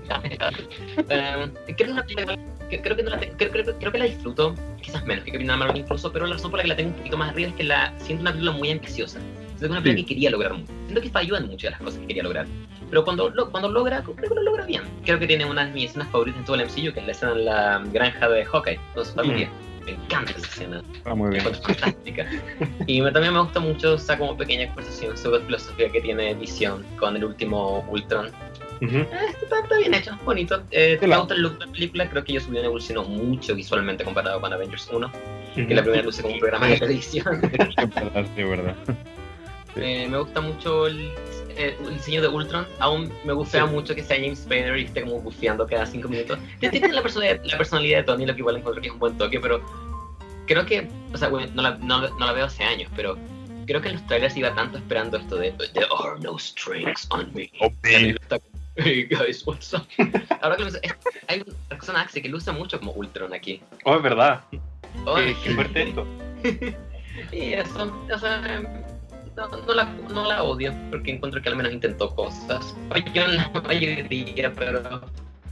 Creo que la disfruto, quizás menos que Capitán Marvel incluso, pero la razón por la que la tengo un poquito más arriba es que siento una película muy ambiciosa. Siento una película que quería lograr mucho. Siento que falló en muchas de las cosas que quería lograr. Pero cuando logra, creo que lo logra bien. Creo que tiene una de mis escenas favoritas en todo el MCU, que es la escena en la granja de Hawkeye, con su familia. Me encanta esa escena. Muy bien. Es fantástica. Y también me gusta mucho esa como pequeña conversación sobre filosofía que tiene Visión con el último Ultron. Está bien hecho, bonito. Me gusta el look de la película. Creo que ellos evolucionó mucho visualmente comparado con Avengers 1, que la primera luce como un programa de televisión. Sí, verdad. Me gusta mucho el diseño de Ultron. Aún me gusta mucho que sea James Spader y esté como bufeando cada 5 minutos. Tiene la personalidad de Tony, lo que igual encuentro que es un buen toque, pero creo que, o sea, bueno, no la veo hace años, pero creo que en los trailers iba tanto esperando esto de There are no strings on me. Hey guys, what's up? Ahora que hay una persona que luce mucho como Ultron aquí. Es verdad. Qué fuerte esto. Y eso, o sea, no la odio, porque encuentro que al menos intentó cosas. Yo la mayoría, pero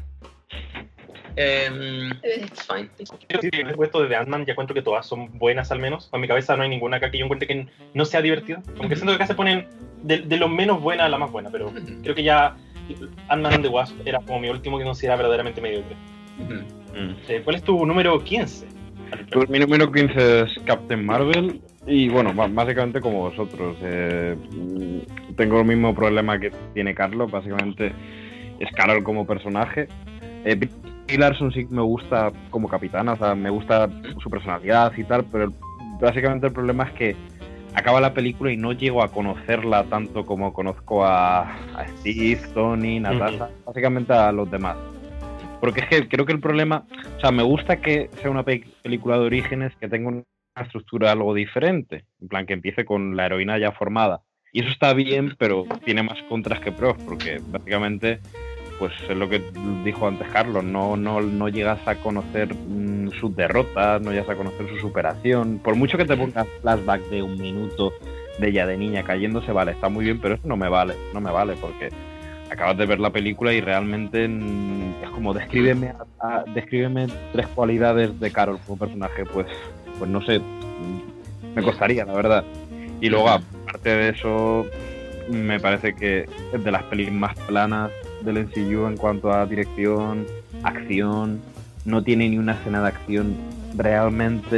it's fine. El puesto de Ant-Man ya cuento que todas son buenas al menos. En mi cabeza no hay ninguna acá que yo encuentre que no sea divertida. Como que siento que acá se ponen de lo menos buena a la más buena, pero creo que ya Ant-Man and the Wasp era como mi último que consideraba verdaderamente mediocre. ¿Cuál es tu número 15? Mi número 15 es Captain Marvel. Y bueno, básicamente como vosotros. Tengo el mismo problema que tiene Carlos. Básicamente es Carol como personaje. Brie Larson sí me gusta como capitana, o sea, me gusta su personalidad y tal, pero básicamente el problema es que acaba la película y no llego a conocerla tanto como conozco a Steve, Tony, Natasha, básicamente a los demás. Porque es que creo que el problema, o sea, me gusta que sea una película de orígenes que tenga una estructura algo diferente, en plan que empiece con la heroína ya formada. Y eso está bien, pero tiene más contras que pros, porque básicamente, pues es lo que dijo antes Carlos, no llegas a conocer sus derrotas, no llegas a conocer su superación. Por mucho que te pongas flashback de un minuto de ella de niña cayéndose, vale, está muy bien, pero eso no me vale, porque acabas de ver la película y realmente es como descríbeme 3 cualidades de Carol como personaje, pues no sé, me costaría, la verdad. Y luego, aparte de eso, me parece que es de las pelis más planas del MCU en cuanto a dirección, acción. No tiene ni una escena de acción realmente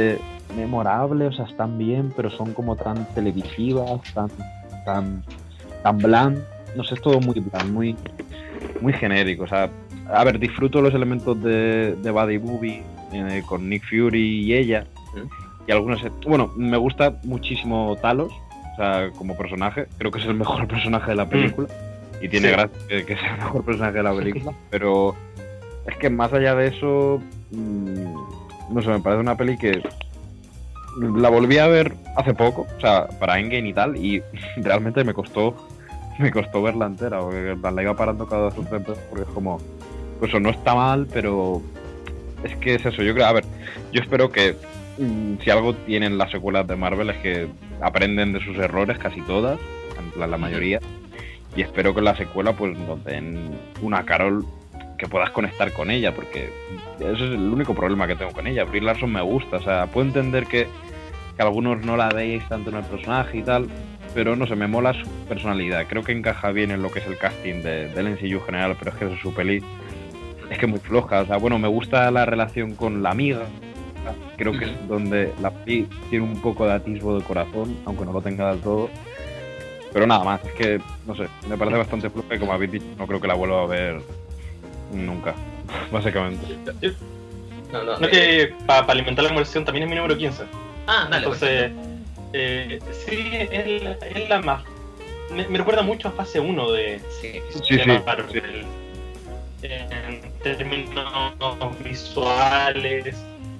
memorables, o sea, están bien, pero son como tan televisivas, tan bland. No sé, es todo muy bland, muy genérico. O sea, a ver, disfruto los elementos de Buddy Movie con Nick Fury y ella. Y algunos... Bueno, me gusta muchísimo Talos, o sea, como personaje. Creo que es el mejor personaje de la película. Y tiene gracia que sea el mejor personaje de la película. Pero es que más allá de eso... no sé, me parece una peli que... La volví a ver hace poco, o sea, para Endgame y tal, y realmente me costó verla entera, porque la iba parando cada 2 o 3 veces, porque es como... Pues no está mal, pero... Es que es eso, yo creo... A ver, yo espero que... si algo tienen las secuelas de Marvel es que aprenden de sus errores, casi todas, en plan la mayoría, y espero que en la secuela pues nos den una Carol que puedas conectar con ella, porque ese es el único problema que tengo con ella. Brie Larson me gusta, o sea, puedo entender que algunos no la veis tanto en el personaje y tal, pero no sé, me mola su personalidad, creo que encaja bien en lo que es el casting del MCU general, pero es que su peli es que muy floja, o sea, bueno, me gusta la relación con la amiga. Creo que es donde la peli tiene un poco de atisbo de corazón, aunque no lo tenga del todo. Pero nada más, es que, no sé, me parece bastante floja y como habéis dicho, no creo que la vuelva a ver nunca, básicamente. No que para alimentar la conversación también es mi número 15. Ah, dale. Entonces, sí, es la más... Me recuerda mucho a fase 1 de Marvel. En términos visuales...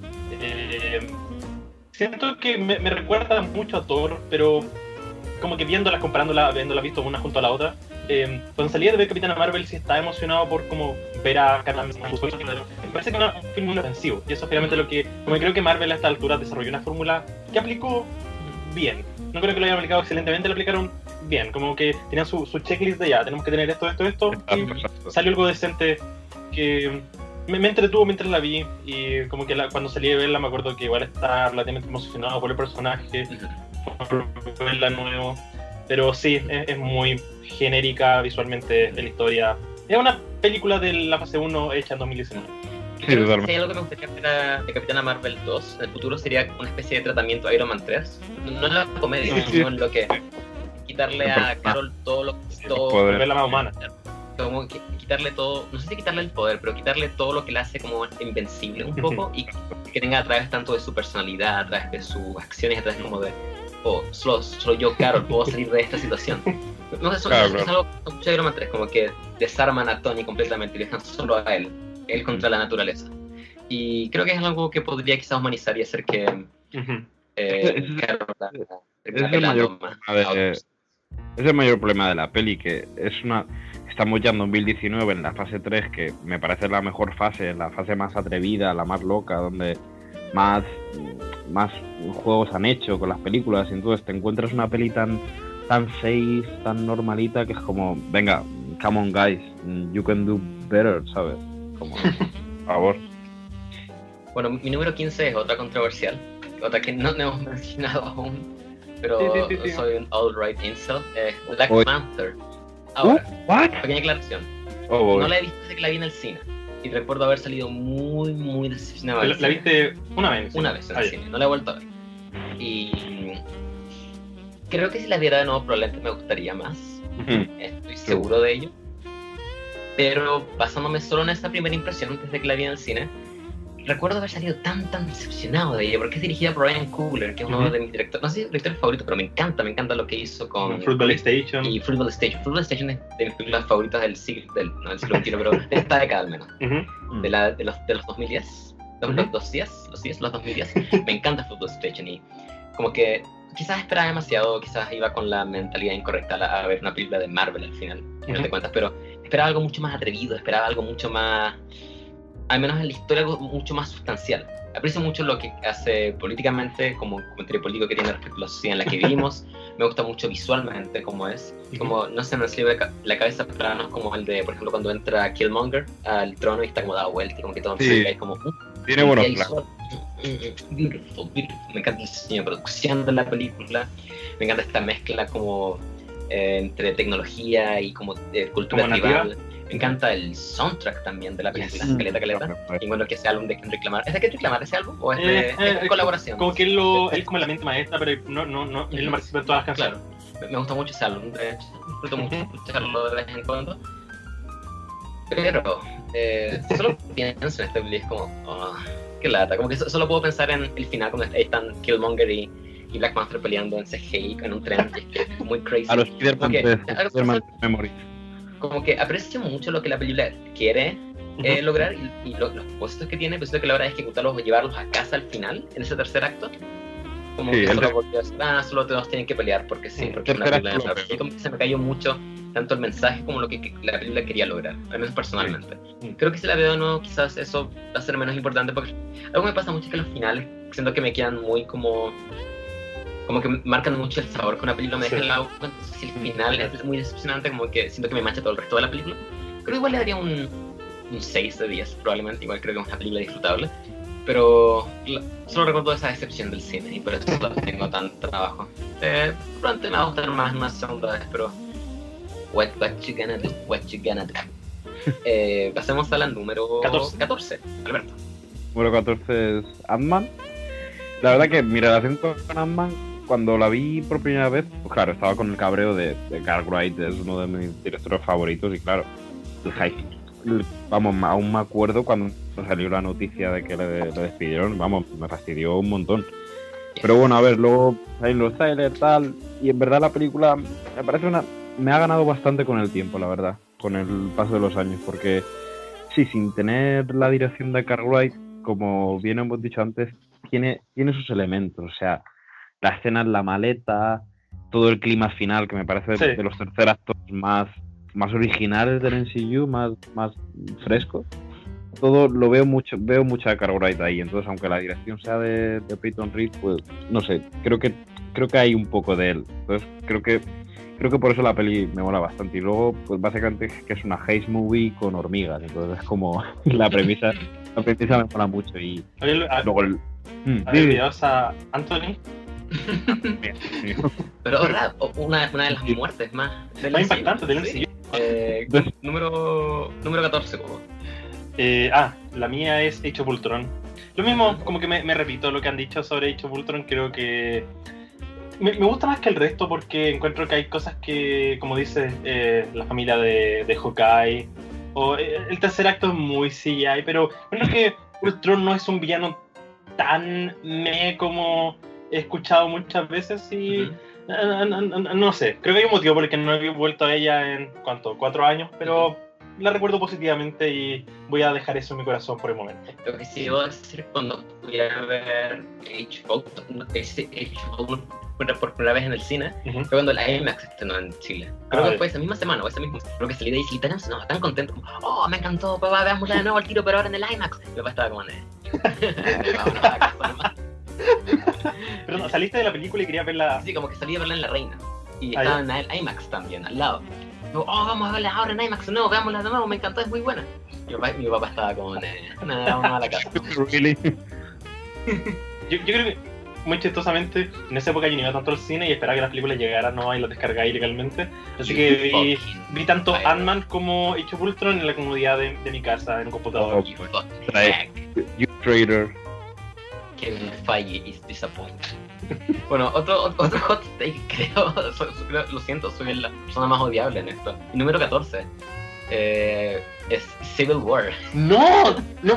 siento que me recuerda mucho a Thor, pero como que comparándola, visto una junto a la otra, cuando salí de ver Capitana Marvel sí estaba emocionado por como ver a Capitana Marvel. Me parece que era un film muy ofensivo, y eso es finalmente lo que, como creo que Marvel a esta altura desarrolló una fórmula que aplicó bien. No creo que lo hayan aplicado excelentemente, lo aplicaron bien, como que tenían su checklist de ya, tenemos que tener esto, y salió algo decente que me entretuvo mientras la vi, y como que cuando salí de verla me acuerdo que igual estaba relativamente emocionado por el personaje, por verla nuevo, pero sí, es muy genérica visualmente de la historia. Es una película de la fase 1 hecha en 2019. Sí, totalmente. Si hay algo que me gustaría ver de Capitana Marvel 2 en el futuro sería una especie de tratamiento a Iron Man 3, no en la comedia, sino en lo que quitarle a Carol todo verla más humana. Como quitarle todo, no sé si quitarle el poder, pero quitarle todo lo que le hace como invencible un poco, y que tenga a través tanto de su personalidad, a través de sus acciones, a través como de solo yo, Carol, puedo salir de esta situación. No sé, es algo mucho de Iron Man 3, como que desarman a Tony completamente y dejan solo a él contra la naturaleza. Y creo que es algo que podría quizás humanizar y hacer que Carol es el mayor problema de la peli, que estamos ya en 2019 en la fase 3, que me parece la mejor fase, la fase más atrevida, la más loca, donde más juegos han hecho con las películas, y entonces te encuentras una peli tan safe, tan normalita, que es como, venga, come on guys, you can do better, ¿sabes? Como, por favor. Bueno, mi número 15 es otra controversial, otra que no hemos mencionado aún, pero sí. Soy un alt-right incel, Black Panther. Ahora, pequeña aclaración. No la he visto desde que la vi en el cine. Y recuerdo haber salido muy decepcionado. ¿La viste una vez? Una vez en el cine, no la he vuelto a ver. Y creo que si la viera de nuevo probablemente me gustaría más. Estoy seguro de ello. Pero basándome solo en esa primera impresión desde que la vi en el cine, recuerdo haber salido tan decepcionado de ella, porque es dirigida por Ryan Coogler, que es uno de mis directores, no sé si es el director favorito, pero me encanta lo que hizo con Football Station. Y Football Station es de mis películas favoritas del siglo XXI, pero de esta década al menos, de los 2010, los 2010, me encanta Football Station, y como que quizás esperaba demasiado, quizás iba con la mentalidad incorrecta a ver una película de Marvel al final, no te cuentas, pero esperaba algo mucho más atrevido, esperaba algo mucho más, al menos en la historia, algo mucho más sustancial. Aprecio mucho lo que hace políticamente, como comentario político que tiene respecto a la sociedad en la que vivimos. Me gusta mucho visualmente como es. Como, no sé, me sirve la cabeza planos como el de, por ejemplo, cuando entra Killmonger al trono y está como dado vuelta, y como que todo es como... tiene buenos planos. Beautiful. Me encanta el diseño de producción de la película. Me encanta esta mezcla como entre tecnología y como cultura tribal. Me encanta el soundtrack también de la película, caleta. Y bueno, que ese álbum de Kendrick Lamar. ¿Es de Kendrick Lamar ese álbum? ¿O es de colaboración? Como que él es como la mente maestra, pero él no participa en todas las canciones. Claro, me gusta mucho ese álbum, de hecho. Disfruto mucho escucharlo de vez en cuando. Pero, solo pienso en este película, es como, oh, qué lata. Como que solo puedo pensar en el final, cuando ahí están Killmonger y Black Panther peleando en CGI en un tren, y es que muy crazy. A los Spider-Man Memories. Como que aprecio mucho lo que la película quiere lograr y los propósitos que tiene, pero que la hora de ejecutarlos o llevarlos a casa al final, en ese tercer acto, como que solo todos tienen que pelear porque sí, porque una película y como que se me cayó mucho tanto el mensaje como lo que la película quería lograr, al menos personalmente. Creo que si la veo de nuevo, quizás eso va a ser menos importante, porque algo me pasa mucho que los finales siento que me quedan muy como que marcan mucho el sabor que una película me deja en la boca. Entonces, si el final es muy decepcionante, como que siento que me mancha todo el resto de la película. Creo que igual le daría un 6 de 10, probablemente. Igual creo que es una película disfrutable. Pero solo recuerdo esa decepción del cine y por eso tengo tanto trabajo. Probablemente me va a gustar más una segunda vez, pero what you gonna do. Pasemos a la número 14, Alberto. Número 14 es Ant-Man. La verdad que mi relación con Ant-Man, cuando la vi por primera vez, pues claro, estaba con el cabreo de Edgar Wright, es uno de mis directores favoritos, y claro, el hype. Vamos, aún me acuerdo cuando salió la noticia de que le despidieron, vamos, me fastidió un montón. Pero bueno, a ver, luego salen los trailers, tal, y en verdad la película me parece me ha ganado bastante con el tiempo, la verdad, con el paso de los años, porque sí, sin tener la dirección de Edgar Wright, como bien hemos dicho antes, tiene sus elementos, o sea, la escena en la maleta, todo el clima final, que me parece de los tercer actos más originales del MCU, más fresco. Todo lo veo mucha Edgar Wright ahí, entonces aunque la dirección sea de Peyton Reed, pues no sé, creo que hay un poco de él. Entonces creo que por eso la peli me mola bastante. Y luego, pues básicamente que es una heist movie con hormigas, entonces es como la premisa me mola mucho. Y luego ¿Adiós a Anthony? Pero ahora una de las muertes más impactantes del MCU. Número 14, ¿cómo? La mía es Age of Ultron. Lo mismo, como que me repito lo que han dicho sobre Age of Ultron. Creo que me gusta más que el resto porque encuentro que hay cosas que, como dices, la familia de Hawkeye, o el tercer acto es muy CGI, pero creo que Ultron no es un villano tan como he escuchado muchas veces y no sé, creo que hay un motivo por el que no he vuelto a ella en 4 años, pero la recuerdo positivamente y voy a dejar eso en mi corazón por el momento. Lo que sí debo decir, cuando fui a ver Age of Ultron por primera vez en el cine, fue cuando la IMAX estrenó en Chile. Creo que fue esa misma semana o ese mismo. Creo que salí de ahí y tan contento, como, oh, me encantó, papá, veámosla de nuevo al tiro, pero ahora en el IMAX. Mi papá estaba como, vámonos a casa nomás. Pero no, saliste de la película y querías verla. Sí, como que salí a verla en La Reina. Y estaba en el IMAX también, al lado. Digo, oh, vamos a verla ahora en IMAX, no, veámosla de nuevo, me encantó, es muy buena. Mi papá estaba como, vamos a la casa. Really? Yo creo que, muy chistosamente, en esa época yo no iba tanto al cine y esperaba que las películas llegaran y las descargaba ilegalmente. Así que vi tanto Ant-Man como Age of Ultron en la comodidad de mi casa, en un computador. You traitor. Kevin Feige is disappointed. Bueno, otro hot take, creo, lo siento, soy la persona más odiable en esto. Y número 14 es Civil War. ¡No!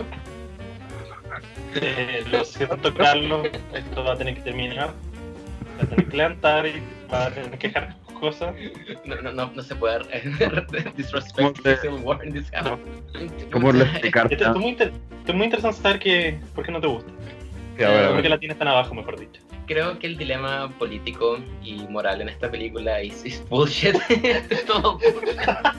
Lo siento, Carlos, esto va a tener que terminar. Va a tener que levantar y va a tener que dejar cosas. No se puede disrespect Civil War en this house. ¿Cómo le explicar? Estoy muy interesante saber por qué no te gusta. Sí, a ver. ¿Por qué la tienes tan abajo, mejor dicho? Creo que el dilema político y moral en esta película es bullshit. Es todo bullshit.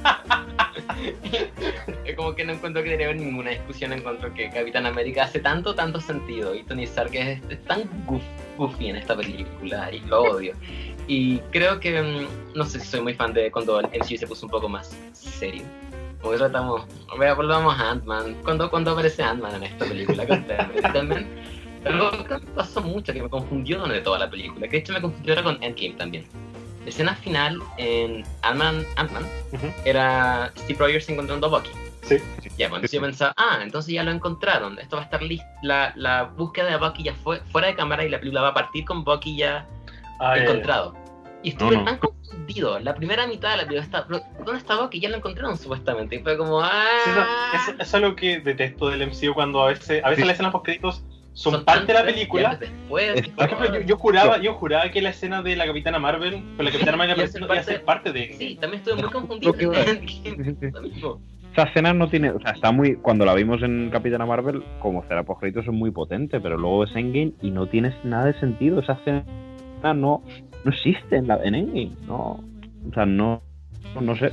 Como que no encuentro que debería haber ninguna discusión en cuanto a que Capitán América hace tanto sentido y Tony Stark es tan goofy en esta película y lo odio. Y creo que, no sé si soy muy fan de cuando el MCU se puso un poco más serio. Hoy volvamos a Ant-Man. ¿Cuándo aparece Ant-Man en esta película? También. Pero me pasó mucho, que me confundió de toda la película, que de hecho me confundió con Endgame también. escena final en Ant-Man Ujú. era Steve Rogers encontrando a Bucky. Sí. Ya, bueno, yo pensaba, entonces ya lo encontraron, esto va a estar listo, la búsqueda de Bucky ya fue fuera de cámara y la película va a partir con Bucky ya encontrado. Y estuve tan confundido, la primera mitad de la película está, ¿dónde está Bucky? Ya lo encontraron supuestamente, y fue como, Sí, eso es lo que detesto del MCU, cuando a veces Sí. las escenas post-créditos son parte de la película. Después, Por ejemplo, yo juraba que la escena de la Capitana Marvel, con la Capitana Marvel apareciendo, iba a ser parte de... Sí, también estuve muy confundido. Lo mismo. Esa escena no tiene, o sea, está muy, cuando la vimos en Capitana Marvel, como escena post-créditos es muy potente, pero luego es Endgame y no tiene nada de sentido. Esa escena no existe en Endgame, no, o sea, no sé.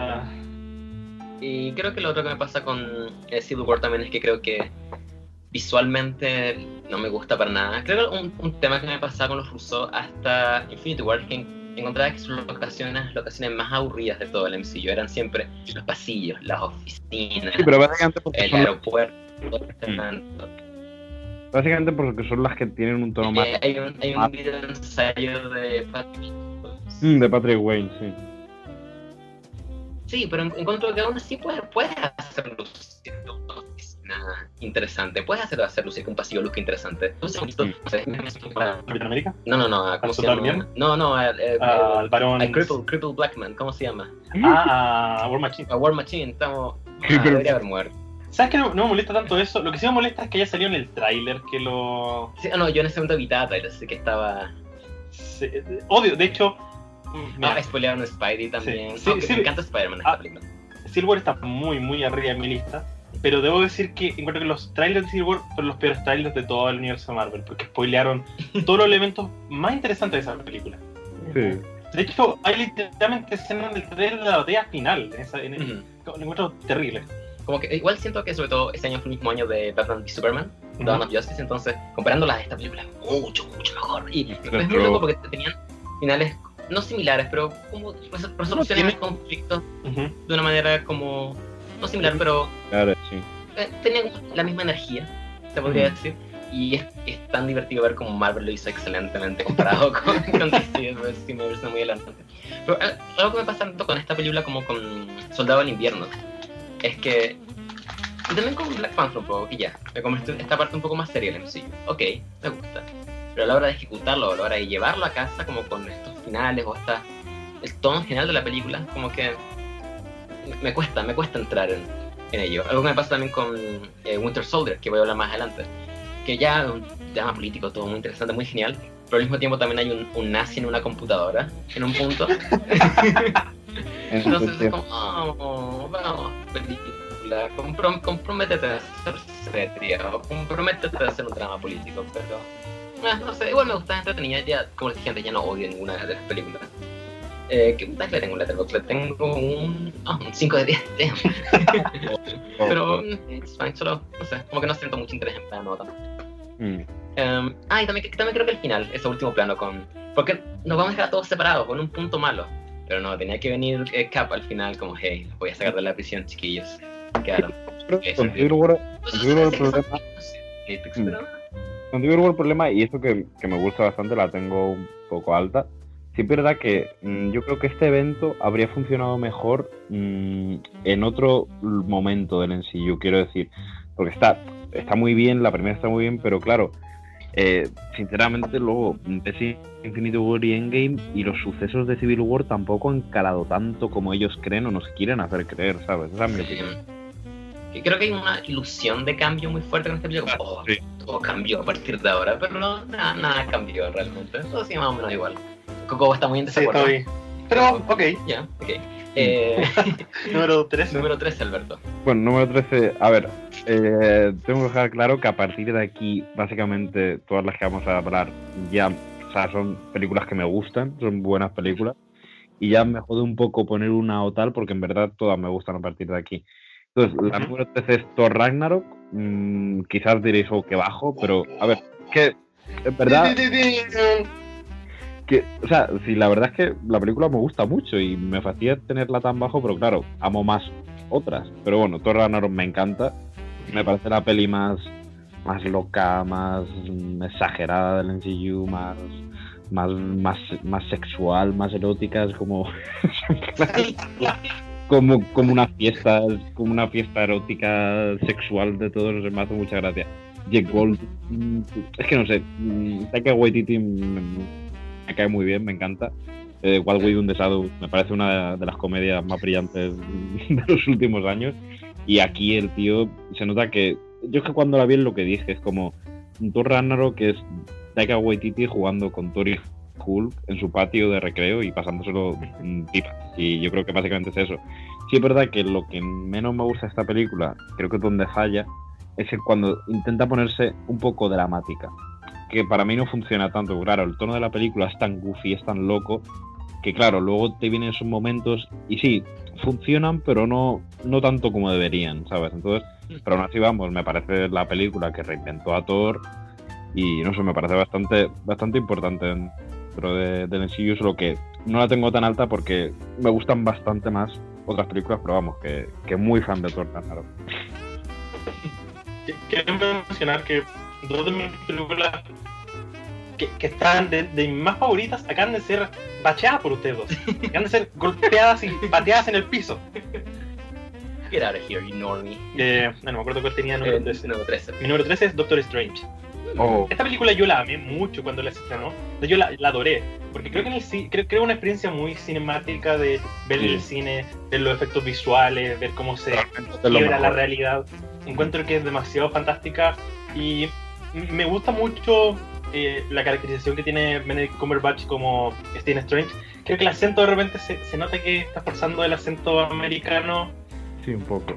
Y creo que lo otro que me pasa con Civil War también es que creo que visualmente no me gusta para nada. Creo que un tema que me pasaba con los rusos hasta Infinity War es que encontraba que sus locaciones más aburridas de todo el MCU eran siempre los pasillos, las oficinas, Sí, pero básicamente porque el son aeropuerto. básicamente porque son las que tienen un tono más Hay un video ensayo de Patrick. de Patrick Wayne, sí. Sí, pero encuentro que aún así puedes hacer lucir una oficina interesante, puedes hacer lucir que un pasillo luzca interesante. ¿Capitán América? No, ¿cómo se llama? No, el varón... Cripple Blackman, ¿cómo se llama? War Machine. A War Machine, debería haber muerto. ¿Sabes qué? No me molesta tanto eso. Lo que sí me molesta es que haya salido en el tráiler, que lo... Sí, no, yo en ese momento evitaba trailers, así que estaba... Sí, odio, de hecho... spoilearon a Spidey también. Sí, me encanta Spider-Man en esta película. Civil War está muy, muy arriba en mi lista, pero debo decir que encuentro que los trailers de Civil War fueron los peores trailers de todo el universo de Marvel, porque spoilearon todos los elementos más interesantes de esa película. Sí. De hecho, hay literalmente escenas del trailer de la batalla final, lo encuentro terrible. Como que igual siento que sobre todo ese año fue el mismo año de Batman v Superman, Dawn of Justice, entonces comparándolas a esta película mucho mejor. Y es muy loco porque tenían finales no similares, pero como resoluciones de conflictos de una manera como no similar, pero Claro, sí. tenían la misma energía, se podría decir. Y es tan divertido ver cómo Marvel lo hizo excelentemente comparado con DC, sí me parece muy adelante. Pero algo que me pasa tanto con esta película como con Soldado del Invierno es que, y también con Black Panther un poco, que ya, me convirtió en esta parte un poco más seria del MCU. Ok, me gusta. Pero a la hora de ejecutarlo, a la hora de llevarlo a casa, como con estos finales o el tono general de la película, como que me cuesta entrar en ello. Algo que me pasa también con Winter Soldier, que voy a hablar más adelante, que ya es un tema político todo muy interesante, muy genial, pero al mismo tiempo también hay un nazi en una computadora, en un punto. Entonces es como, vamos, película, comprométete a ser seria, o comprométete a hacer un drama político, pero no sé, igual me gusta, entretenida, ya, como les dije antes, ya no odio ninguna de las películas. ¿Qué puntaje le tengo en Letterboxd? Le tengo un 5 de 10, pero it's fine, solo, no sé, como que no siento mucho interés en la nota. Y también creo que el final, ese último plano porque nos vamos a dejar todos separados con un punto malo, pero no, tenía que venir Cap al final como, hey, los voy a sacar de la prisión, chiquillos. Quedaron. Con Civil War el problema, y esto que me gusta bastante, la tengo un poco alta. Sí es verdad que yo creo que este evento habría funcionado mejor en otro momento del MCU, quiero decir, porque está muy bien, la primera está muy bien, pero claro, sinceramente luego empecé Infinity War y Endgame y los sucesos de Civil War tampoco han calado tanto como ellos creen o nos quieren hacer creer, ¿sabes? Esa es mi opinión. Creo que hay una ilusión de cambio muy fuerte con este video, como, todo cambió a partir de ahora, pero no, nada cambió realmente, todo sigue más o menos igual. Coco está muy en desacuerdo. Sí, pero, ok. Ya, ok. Número 13. Número 13, Alberto. Bueno, número 13, a ver, tengo que dejar claro que a partir de aquí, básicamente, todas las que vamos a hablar ya, o sea, son películas que me gustan, son buenas películas, y ya me jode un poco poner una o tal, porque en verdad todas me gustan a partir de aquí. Entonces, la número 13 es Thor Ragnarok, quizás diréis, que bajo, pero, a ver, que, en verdad... o sea, sí, la verdad es que la película me gusta mucho y me fastidia tenerla tan bajo, pero claro, amo más otras. Pero bueno, Thor Ragnarok me encanta. Me parece la peli más loca, más exagerada del MCU, más más sexual, más erótica, es como como una fiesta erótica sexual de todos, me hace mucha gracia. Jake Gold, es que no sé, Taika Waititi me cae muy bien, me encanta. What We Do in the Shadows me parece una de las comedias más brillantes de los últimos años, y aquí el tío se nota que, yo es que cuando la vi lo que dije, es como un Thor Ragnarok que es Taika Waititi jugando con Thor y Hulk en su patio de recreo y pasándoselo pipa, y yo creo que básicamente es eso. Sí es verdad que lo que menos me gusta de esta película, creo que es donde falla, es que cuando intenta ponerse un poco dramática, que para mí no funciona tanto. Claro, el tono de la película es tan goofy, es tan loco, que claro, luego te vienen esos momentos y sí, funcionan, pero no tanto como deberían, ¿sabes? Entonces, pero aún así, vamos, me parece la película que reinventó a Thor y no sé, me parece bastante importante dentro del MCU, solo que no la tengo tan alta porque me gustan bastante más otras películas, pero vamos, que muy fan de Thor Ragnarok. Quiero mencionar que dos de mis películas que están de mis más favoritas acaban de ser bacheadas por ustedes dos. Acaban de ser golpeadas y pateadas en el piso. Get out of here, you normie. No me acuerdo cuál tenía número 13. Número 13. Mi número 13 es Doctor Strange. Oh. Esta película yo la amé mucho cuando la estrenó. Yo la adoré, porque creo que creo una experiencia muy cinemática de ver el cine, ver los efectos visuales, ver cómo se quiebra la realidad. Encuentro que es demasiado fantástica y me gusta mucho la caracterización que tiene Benedict Cumberbatch como Stephen Strange. Creo que el acento de repente se nota que está forzando el acento americano. Sí, un poco.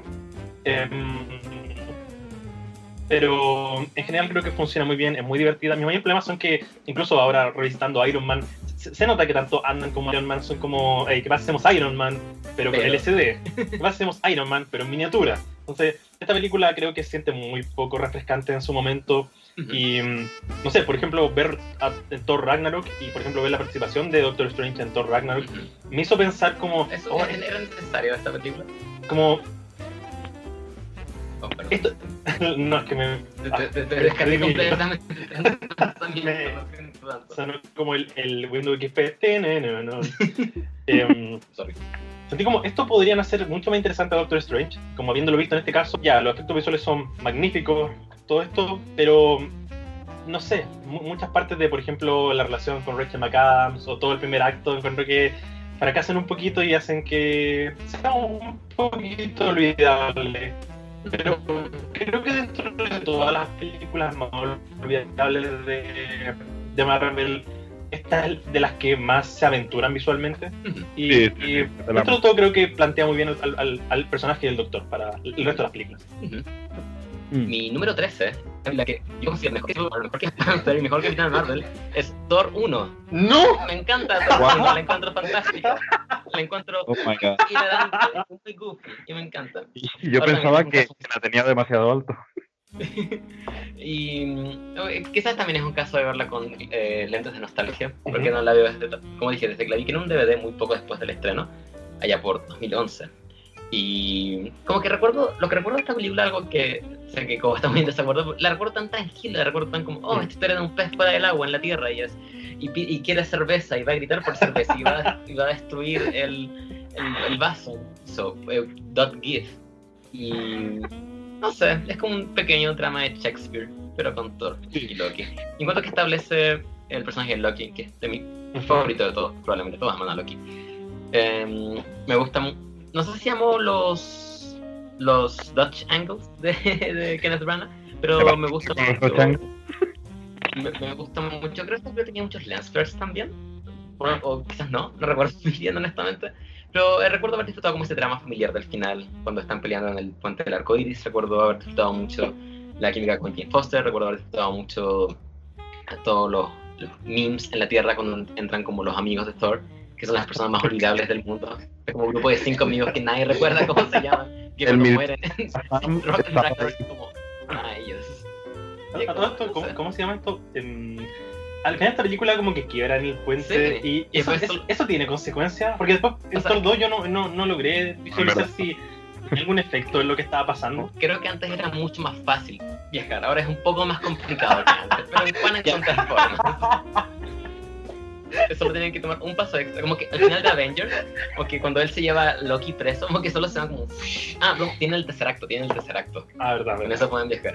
Pero en general creo que funciona muy bien, es muy divertida. Mis mayores problemas son que, incluso ahora revisitando Iron Man, se nota que tanto Ant-Man como Iron Man son como, ¿qué pasa? Hacemos Iron Man, pero con LCD. ¿Qué pasa? Hacemos Iron Man, pero en miniatura. Entonces, esta película creo que se siente muy poco refrescante en su momento. Y, no sé, por ejemplo, ver en Thor Ragnarok y, por ejemplo, ver la participación de Doctor Strange en Thor Ragnarok, me hizo pensar como... ¿Eso era necesario esta película? Como... Esto... no, es que me... Te descargué completamente. Sonó como el Windows XP. Sorry. Sentí como esto podrían hacer mucho más interesante a Doctor Strange, como habiéndolo visto en este caso. Ya, los efectos visuales son magníficos, todo esto, pero no sé, muchas partes de, por ejemplo, la relación con Rachel McAdams o todo el primer acto, encuentro que fracasan un poquito y hacen que sea un poquito olvidable. Pero creo que dentro de todas las películas más olvidables de Marvel, esta es de las que más se aventuran visualmente. Y dentro de todo creo que plantea muy bien al personaje del Doctor para el resto de las películas. Mi número 13, la que yo considero mejor Capitán Marvel, es Thor 1. ¡No! Me encanta Thor 1, la encuentro fantástica. La encuentro hilarante, muy goofy, y me encanta. Yo pensaba que la tenía demasiado alto. Y quizás también es un caso de verla con lentes de nostalgia, porque no la veo como dije, desde que la vi en un DVD muy poco después del estreno, allá por 2011. Y como que lo que recuerdo de esta película, algo que sé que como está muy en desacuerdo, la recuerdo tan tranquila, la recuerdo tan como, esta historia de un pez fuera del agua en la tierra y quiere cerveza y va a gritar por cerveza y va a destruir el vaso, dot give. Y no sé, es como un pequeño drama de Shakespeare, pero con Thor y Loki. Y en cuanto que establece el personaje de Loki, que es de mi favorito de todos, probablemente todos aman a Loki. Me gusta, no sé si llamo los Dutch Angles de Kenneth Branagh, pero me gusta mucho. Me gusta mucho, creo que tenía muchos lens flares también, o quizás no recuerdo muy bien honestamente, pero recuerdo haber disfrutado como ese drama familiar del final, cuando están peleando en el puente del arco iris. Recuerdo haber disfrutado mucho la química con Jane Foster, recuerdo haber disfrutado mucho todos los memes en la Tierra cuando entran como los amigos de Thor, que son las personas más olvidables del mundo. Es como un grupo de 5 amigos que nadie recuerda cómo se llaman, que cuando mueren en Rock and Ragnarok es como, ellos. A todo esto, ¿cómo se llama esto? Al final esta película como que quiebran el puente, sí, y eso tiene consecuencias, porque después en Thor 2 yo no logré visualizar si algún efecto en lo que estaba pasando. Creo que antes era mucho más fácil viajar, ahora es un poco más complicado que antes, pero van a encontrar formas. solo tienen que tomar un paso extra. Como que al final de Avengers, o que cuando él se lleva a Loki preso, como que solo se van como... no, tiene el tercer acto. Verdad. Con eso pueden viajar.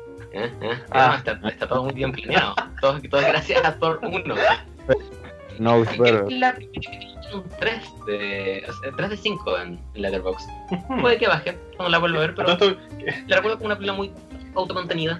Está todo muy bien planeado. Todo gracias a Thor 1. No, pero... La 3 de 5 en Letterboxd. Puede que baje cuando la vuelva a ver, pero la recuerdo como una película muy autocontenida.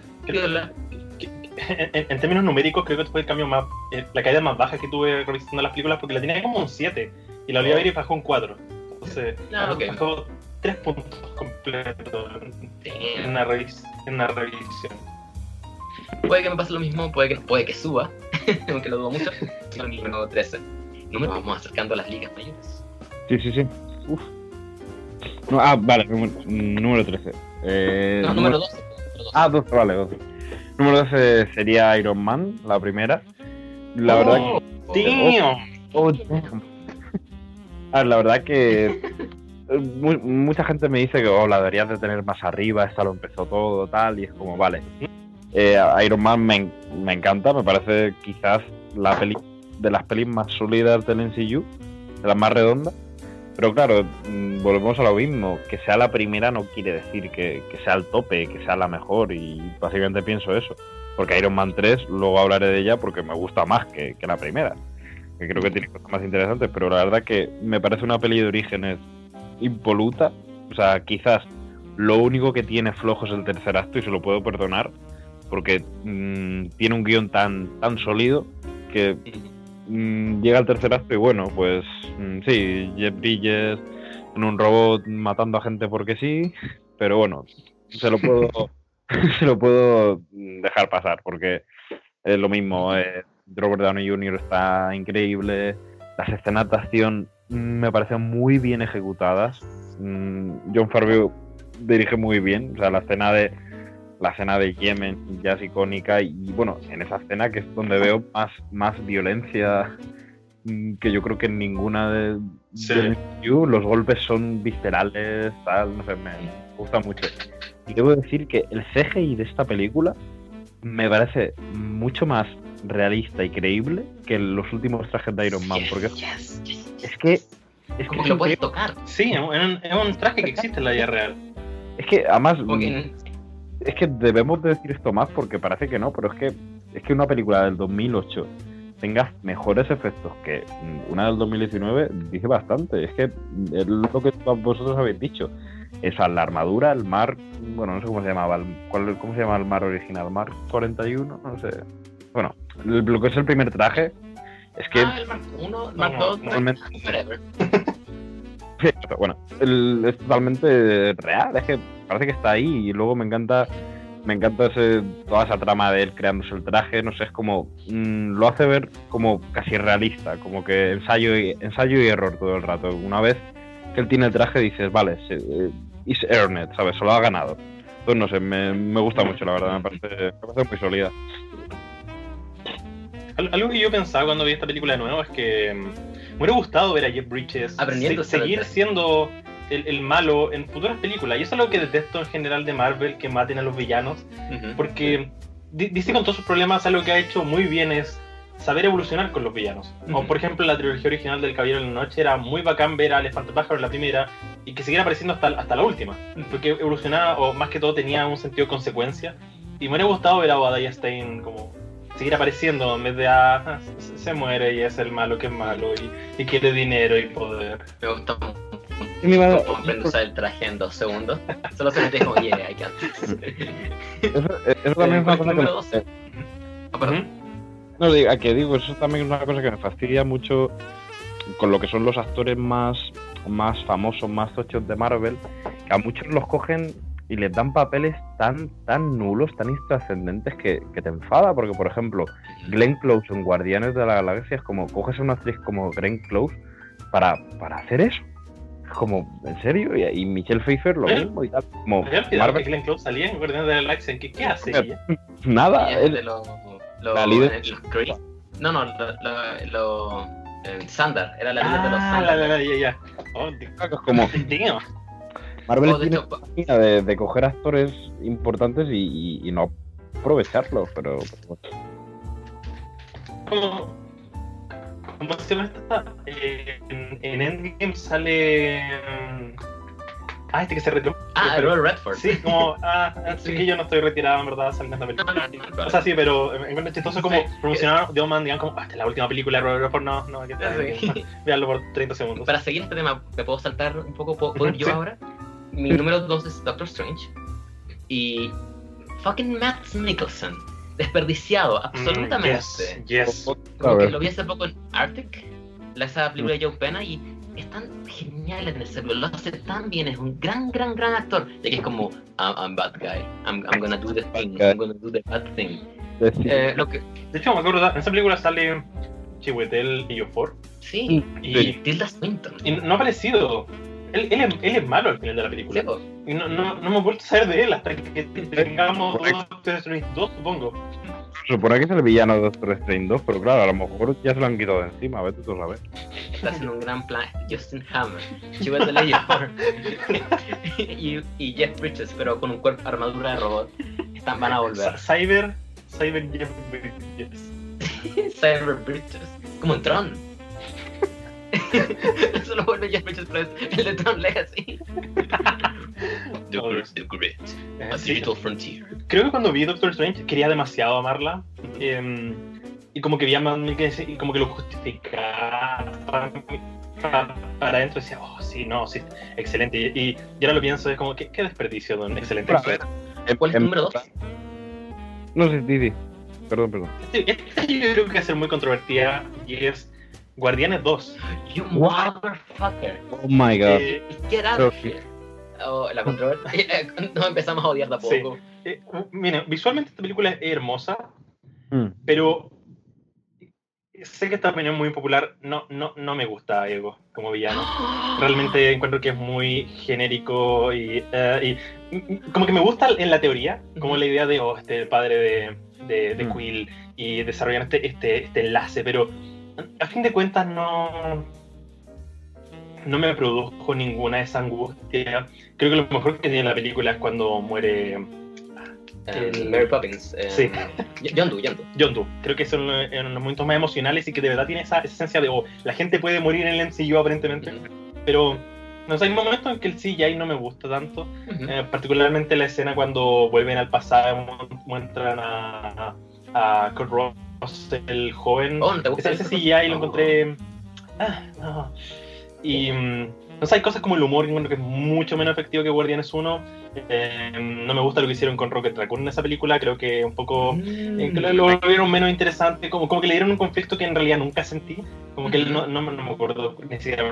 En términos numéricos, creo que fue el cambio más... la caída más baja que tuve revisando las películas, porque la tenía como un 7 y la volví a ver y bajó un 4. Entonces, bajó 3 puntos completos en una revisión. Puede que me pase lo mismo, puede que suba, aunque lo dudo mucho. Número 13. Vamos acercando a las ligas mayores. Sí. Uf. No, vale, número 13. Número 12. 12, vale, 12. Número 12 sería Iron Man, la primera. La verdad que... la verdad que... mucha gente me dice que la deberías de tener más arriba, esta lo empezó todo, tal, y es como, vale. Iron Man me encanta, me parece quizás la peli de las pelis más sólidas del MCU, de las más redondas. Pero claro, volvemos a lo mismo, que sea la primera no quiere decir que sea el tope, que sea la mejor, y básicamente pienso eso. Porque Iron Man 3, luego hablaré de ella porque me gusta más que la primera, que creo que tiene cosas más interesantes, pero la verdad que me parece una peli de orígenes impoluta. O sea, quizás lo único que tiene flojo es el tercer acto y se lo puedo perdonar, porque tiene un guión tan sólido que... llega al tercer acto y bueno, pues sí, Jeff Bridges en un robot matando a gente porque sí, pero bueno, se lo puedo dejar pasar porque es lo mismo. Robert Downey Jr. está increíble, las escenas de acción me parecen muy bien ejecutadas. Jon Favreau dirige muy bien, o sea, la escena de Yemen ya es icónica y bueno, en esa escena que es donde veo más violencia que yo creo que en ninguna del MCU. Los golpes son viscerales, tal, no sé, me gusta mucho. Y debo decir que el CGI de esta película me parece mucho más realista y creíble que los últimos trajes de Iron Man, porque es que como que lo puedes tocar. Sí, es un traje que existe en la vida real. Es que además... Es que debemos de decir esto más porque parece que no, pero es que una película del 2008 tenga mejores efectos que una del 2019 dice bastante. Es que es lo que vosotros habéis dicho. Esa, la armadura, el Mark, bueno, no sé cómo se llamaba, ¿cómo se llama el Mark original? ¿Mark 41? No sé. Bueno, lo que es el primer traje es que... el Mark 1, el Mark 2, whatever. Bueno, es totalmente real, es que parece que está ahí y luego me encanta toda esa trama de él creándose el traje, no sé, es como lo hace ver como casi realista, como que ensayo y error todo el rato. Una vez que él tiene el traje dices, vale, it's earned, ¿sabes? Se lo ha ganado. Entonces no sé, me gusta mucho, la verdad, me parece muy sólida. Algo que yo pensaba cuando vi esta película de nuevo es que me hubiera gustado ver a Jeff Bridges seguir siendo el malo en futuras películas, y eso es lo que detesto en general de Marvel, que maten a los villanos, porque DC con todos sus problemas algo que ha hecho muy bien es saber evolucionar con los villanos. O por ejemplo la trilogía original del Caballero de la Noche era muy bacán ver al Espantapájaros en la primera y que siguiera apareciendo hasta la última, porque evolucionaba, o más que todo tenía un sentido de consecuencia, y me hubiera gustado ver a Obadiah Stane como seguir apareciendo en vez de se muere y es el malo que es malo y quiere dinero y poder. Me gusta cómo aprende a usar el traje en 2 segundos. Solo se mete como I can't. Eso también es una cosa número 12. Perdón. No, digo, eso también es una cosa que me fastidia mucho con lo que son los actores más famosos, más tochos de Marvel, que a muchos los cogen y les dan papeles tan nulos, tan intrascendentes que te enfada, porque por ejemplo Glenn Close en Guardianes de la Galaxia es como, coges a una actriz como Glenn Close para hacer eso, es como, ¿en serio? Y Michelle Pfeiffer lo mismo y tal, como Marvel. Que Glenn Close salía en Guardianes de la Galaxia, ¿qué hace ella? Nada, la líder de los Kree. Sandar, era la líder de los Sandar. Ya. Es como Marvel tiene de coger actores importantes y no aprovecharlos, pero ¿Cómo se llama esta? En Endgame sale... este que se retiró. Robert Redford. Sí, como, sí que yo no estoy retirado, en verdad, saliendo de la película. O sea, sí, pero me encuentro chistoso como promocionaron The Old Man, digan como, esta es la última película de Robert Redford, no, que veanlo por 30 segundos. Para seguir este tema, ¿me puedo saltar un poco? ¿Puedo ir yo ahora? Mi número 2 es Doctor Strange. Y fucking Matt Mikkelsen. Desperdiciado, absolutamente. Yes. Como que lo vi hace poco en Arctic, esa película de Joe Pena, y es tan genial en ese lo hace tan bien, es un gran actor. Y aquí es como, I'm bad guy, I'm gonna do the thing, I'm gonna do the bad thing. De hecho, me acuerdo, en esa película sale Chiwetel Ejiofor. Sí, y Tilda Swinton. Y no ha aparecido. Él es malo al final de la película. Sí, pues. Y no me he vuelto a saber de él hasta que tengamos Doctor Strange 2, supongo. Se supone que es el villano de Doctor Strange 2, pero claro, a lo mejor ya se lo han quitado de encima, a ver, tú sabes. Está haciendo un gran plan. Justin Hammer, Chiwetel Ejiofor y Jeff Bridges, pero con un cuerpo armadura de robot. Van a volver. Cyber Jeff Bridges. Cyber Bridges, como en Tron. Eso lo vuelve Jeff Bridges, pero es el de Tron Legacy. The Grid, a Digital Frontier. Creo que cuando vi Doctor Strange quería demasiado amarla. Y como que vi a Matt Mikkelsen y como que lo justificaba para adentro, decía, sí, excelente. Y ahora lo pienso, es como, qué desperdicio de un excelente actor. ¿Cuál es tu número 2? No sé, Didi. Perdón. Esta yo creo que va a ser muy controvertida y es Guardianes 2. You motherfucker. Oh my god. Get out of here. La controversia. Nos empezamos a odiar de a poco. Sí. Miren, visualmente esta película es hermosa, pero sé que esta opinión muy popular no me gusta Ego como villano. Realmente encuentro que es muy genérico y como que me gusta en la teoría, como la idea de este padre de Quill y desarrollar este enlace, pero a fin de cuentas no me produjo ninguna de esa angustia. Creo que lo mejor que tiene la película es cuando muere Mary Poppins. Sí. Yondu. Creo que son los momentos más emocionales y que de verdad tiene esa esencia de la gente puede morir en el MCU aparentemente, pero no sé, hay momentos en que el CGI no me gusta tanto, particularmente la escena cuando vuelven al pasado, muestran a Kurt Russell, el joven. Ese CGI lo encontré. No. Y no sé, hay cosas como el humor que es mucho menos efectivo que Guardianes 1. No me gusta lo que hicieron con Rocket Raccoon en esa película. Creo que un poco lo volvieron menos interesante, como que le dieron un conflicto que en realidad nunca sentí, como que no me acuerdo ni siquiera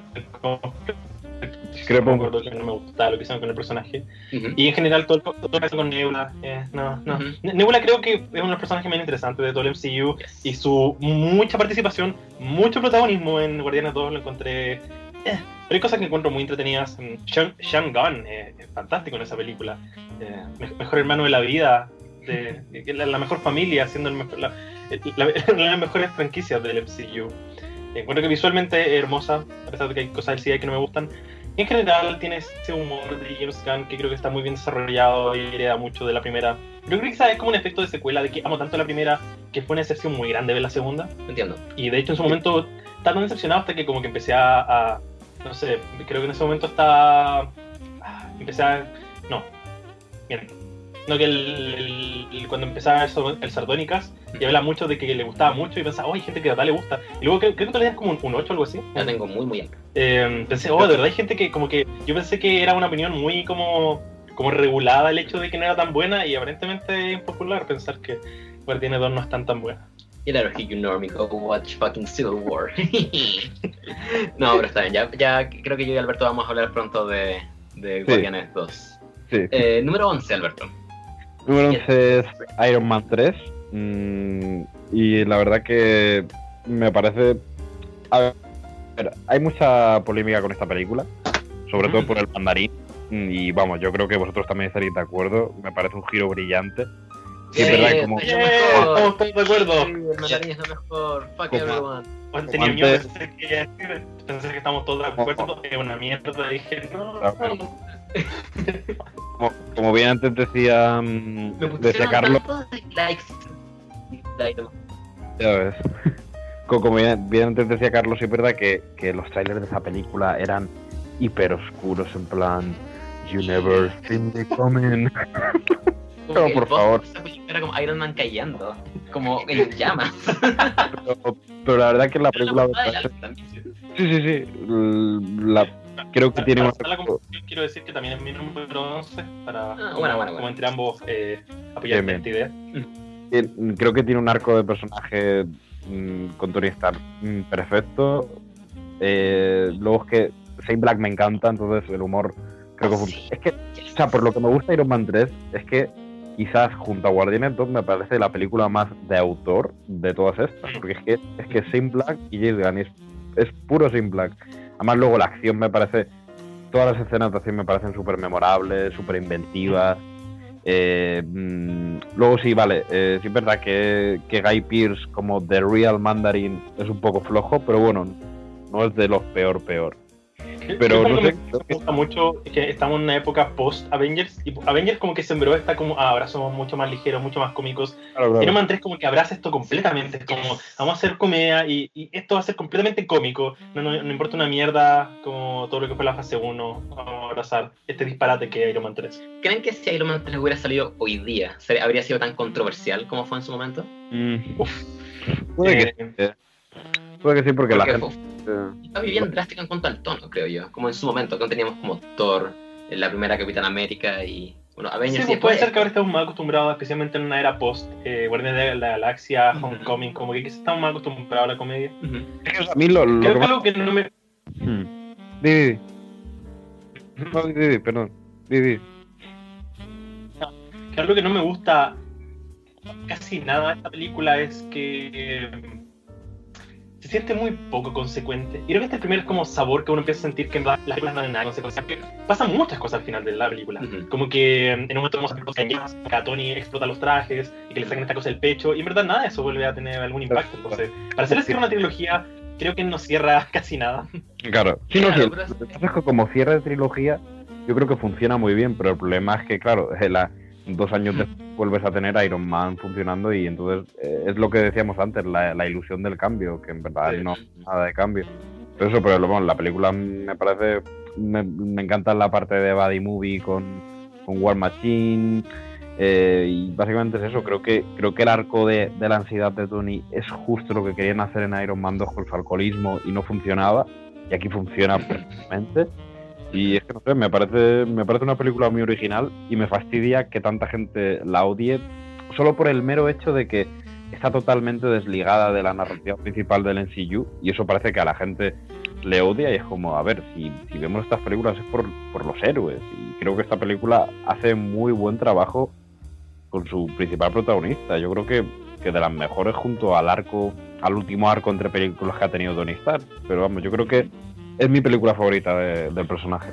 no me acuerdo que no me gustaba lo que hicieron con el personaje. Y en general todo lo que hacen con Nebula, Nebula creo que es uno de los personajes más interesantes de todo el MCU, y su mucha participación, mucho protagonismo en Guardianes 2 lo encontré. Pero hay cosas que encuentro muy entretenidas. Sean Gunn es fantástico en esa película. Mejor hermano de la vida, la mejor familia, siendo una de las mejores franquicias del MCU. Encuentro que visualmente es hermosa, a pesar de que hay cosas del CGI que no me gustan. Y en general tiene ese humor de James Gunn que creo que está muy bien desarrollado y hereda mucho de la primera. Yo creo que quizás es como un efecto de secuela, de que amo tanto la primera que fue una excepción muy grande ver la segunda. Entiendo. Y de hecho en su momento estaba tan decepcionado hasta que como que empecé no sé, creo que en ese momento cuando empezaba el Sardónicas, y habla mucho de que le gustaba mucho, y pensaba, hay gente que de verdad le gusta. Y luego creo que tú le das como un 8 o algo así. La tengo muy alta. Pensé, de verdad hay gente que como que yo pensé que era una opinión muy como regulada el hecho de que no era tan buena, y aparentemente es impopular pensar que Guardianes 2 no es tan buena. You never hear you normie go watch fucking Civil War. No, pero está bien, ya creo que yo y Alberto vamos a hablar pronto de Guardianes 2. Sí. Número 11, Alberto. Número 11 es Iron Man 3. Y la verdad que me parece... A ver, hay mucha polémica con esta película, sobre todo por el mandarín. Y vamos, yo creo que vosotros también estaréis de acuerdo. Me parece un giro brillante. Sí, es verdad, como... Estamos todos de acuerdo. Sí, el mandarín es lo mejor. Fuck everyone. Pensé que estamos todos de acuerdo. Es una mierda. Dije, no. Como bien antes decía, de sacarlo. Likes. Ya ves. como bien antes decía Carlos, es verdad que los trailers de esa película eran hiper oscuros, en plan, you never seen me coming. No, por favor. Era como Iron Man cayendo, como en llamas. Pero la verdad que la película... Sí. Creo que tiene la conclusión, quiero decir que también es mi número 11 para como entre ambos apoyar esta idea. Creo que tiene un arco de personaje con Tony Stark perfecto. Luego es que Shane Black me encanta, entonces el humor creo que funciona. Es que, o sea, por lo que me gusta Iron Man 3 es que quizás junto a Guardianes 2 me parece la película más de autor de todas estas, porque es que Shane Black y James Gunn es puro Shane Black. Además luego la acción me parece, todas las escenas de acción me parecen súper memorables, súper inventivas. Luego sí, vale, sí es verdad que Guy Pearce como The Real Mandarin es un poco flojo, pero bueno, no es de los peor. Pero no sé, me gusta mucho que estamos en una época post-Avengers y Avengers como que sembró esta como ahora somos mucho más ligeros, mucho más cómicos. Claro. Iron Man 3 como que abraza esto completamente, es como vamos a hacer comedia y esto va a ser completamente cómico, no importa una mierda como todo lo que fue la fase 1, vamos a abrazar este disparate que es Iron Man 3. ¿Creen que si Iron Man 3 hubiera salido hoy día, habría sido tan controversial como fue en su momento? Puede que sí, porque la gente... Está bien drástica en cuanto al tono, creo yo. Como en su momento, que teníamos como Thor, la primera Capitán América y... Bueno, Avengers. Sí, puede ser que ahora estamos más acostumbrados, especialmente en una era post Guardianes de la Galaxia, Homecoming, como que estamos más acostumbrados a la comedia. A mí lo creo que algo que no me... Perdón. Que algo que no me gusta casi nada de esta película es que se siente muy poco consecuente. Y creo que este es el primer como sabor que uno empieza a sentir que las películas no tienen nada de consecuencia. Pasan muchas cosas al final de la película. Como que en un momento vemos a Tony explota los trajes y que le sacan esta cosa del pecho. Y en verdad nada de eso vuelve a tener algún impacto. Entonces, para hacerle cierre una trilogía, creo que no cierra casi nada. Claro. Sí, no, sí. Como cierre de trilogía, yo creo que funciona muy bien. Pero el problema es que, claro, 2 años después vuelves a tener a Iron Man funcionando y entonces es lo que decíamos antes, la ilusión del cambio, que en verdad no hay nada de cambio. Pero bueno, la película me parece, me encanta la parte de Buddy Movie con War Machine y básicamente es eso. Creo que el arco de la ansiedad de Tony es justo lo que querían hacer en Iron Man 2 con su alcoholismo y no funcionaba, y aquí funciona perfectamente. Y es que no sé, me parece una película muy original y me fastidia que tanta gente la odie solo por el mero hecho de que está totalmente desligada de la narrativa principal del MCU, y eso parece que a la gente le odia, y es como, a ver, si vemos estas películas es por los héroes, y creo que esta película hace muy buen trabajo con su principal protagonista. Yo creo que de las mejores junto al último arco entre películas que ha tenido Tony Stark, pero vamos, yo creo que es mi película favorita del personaje.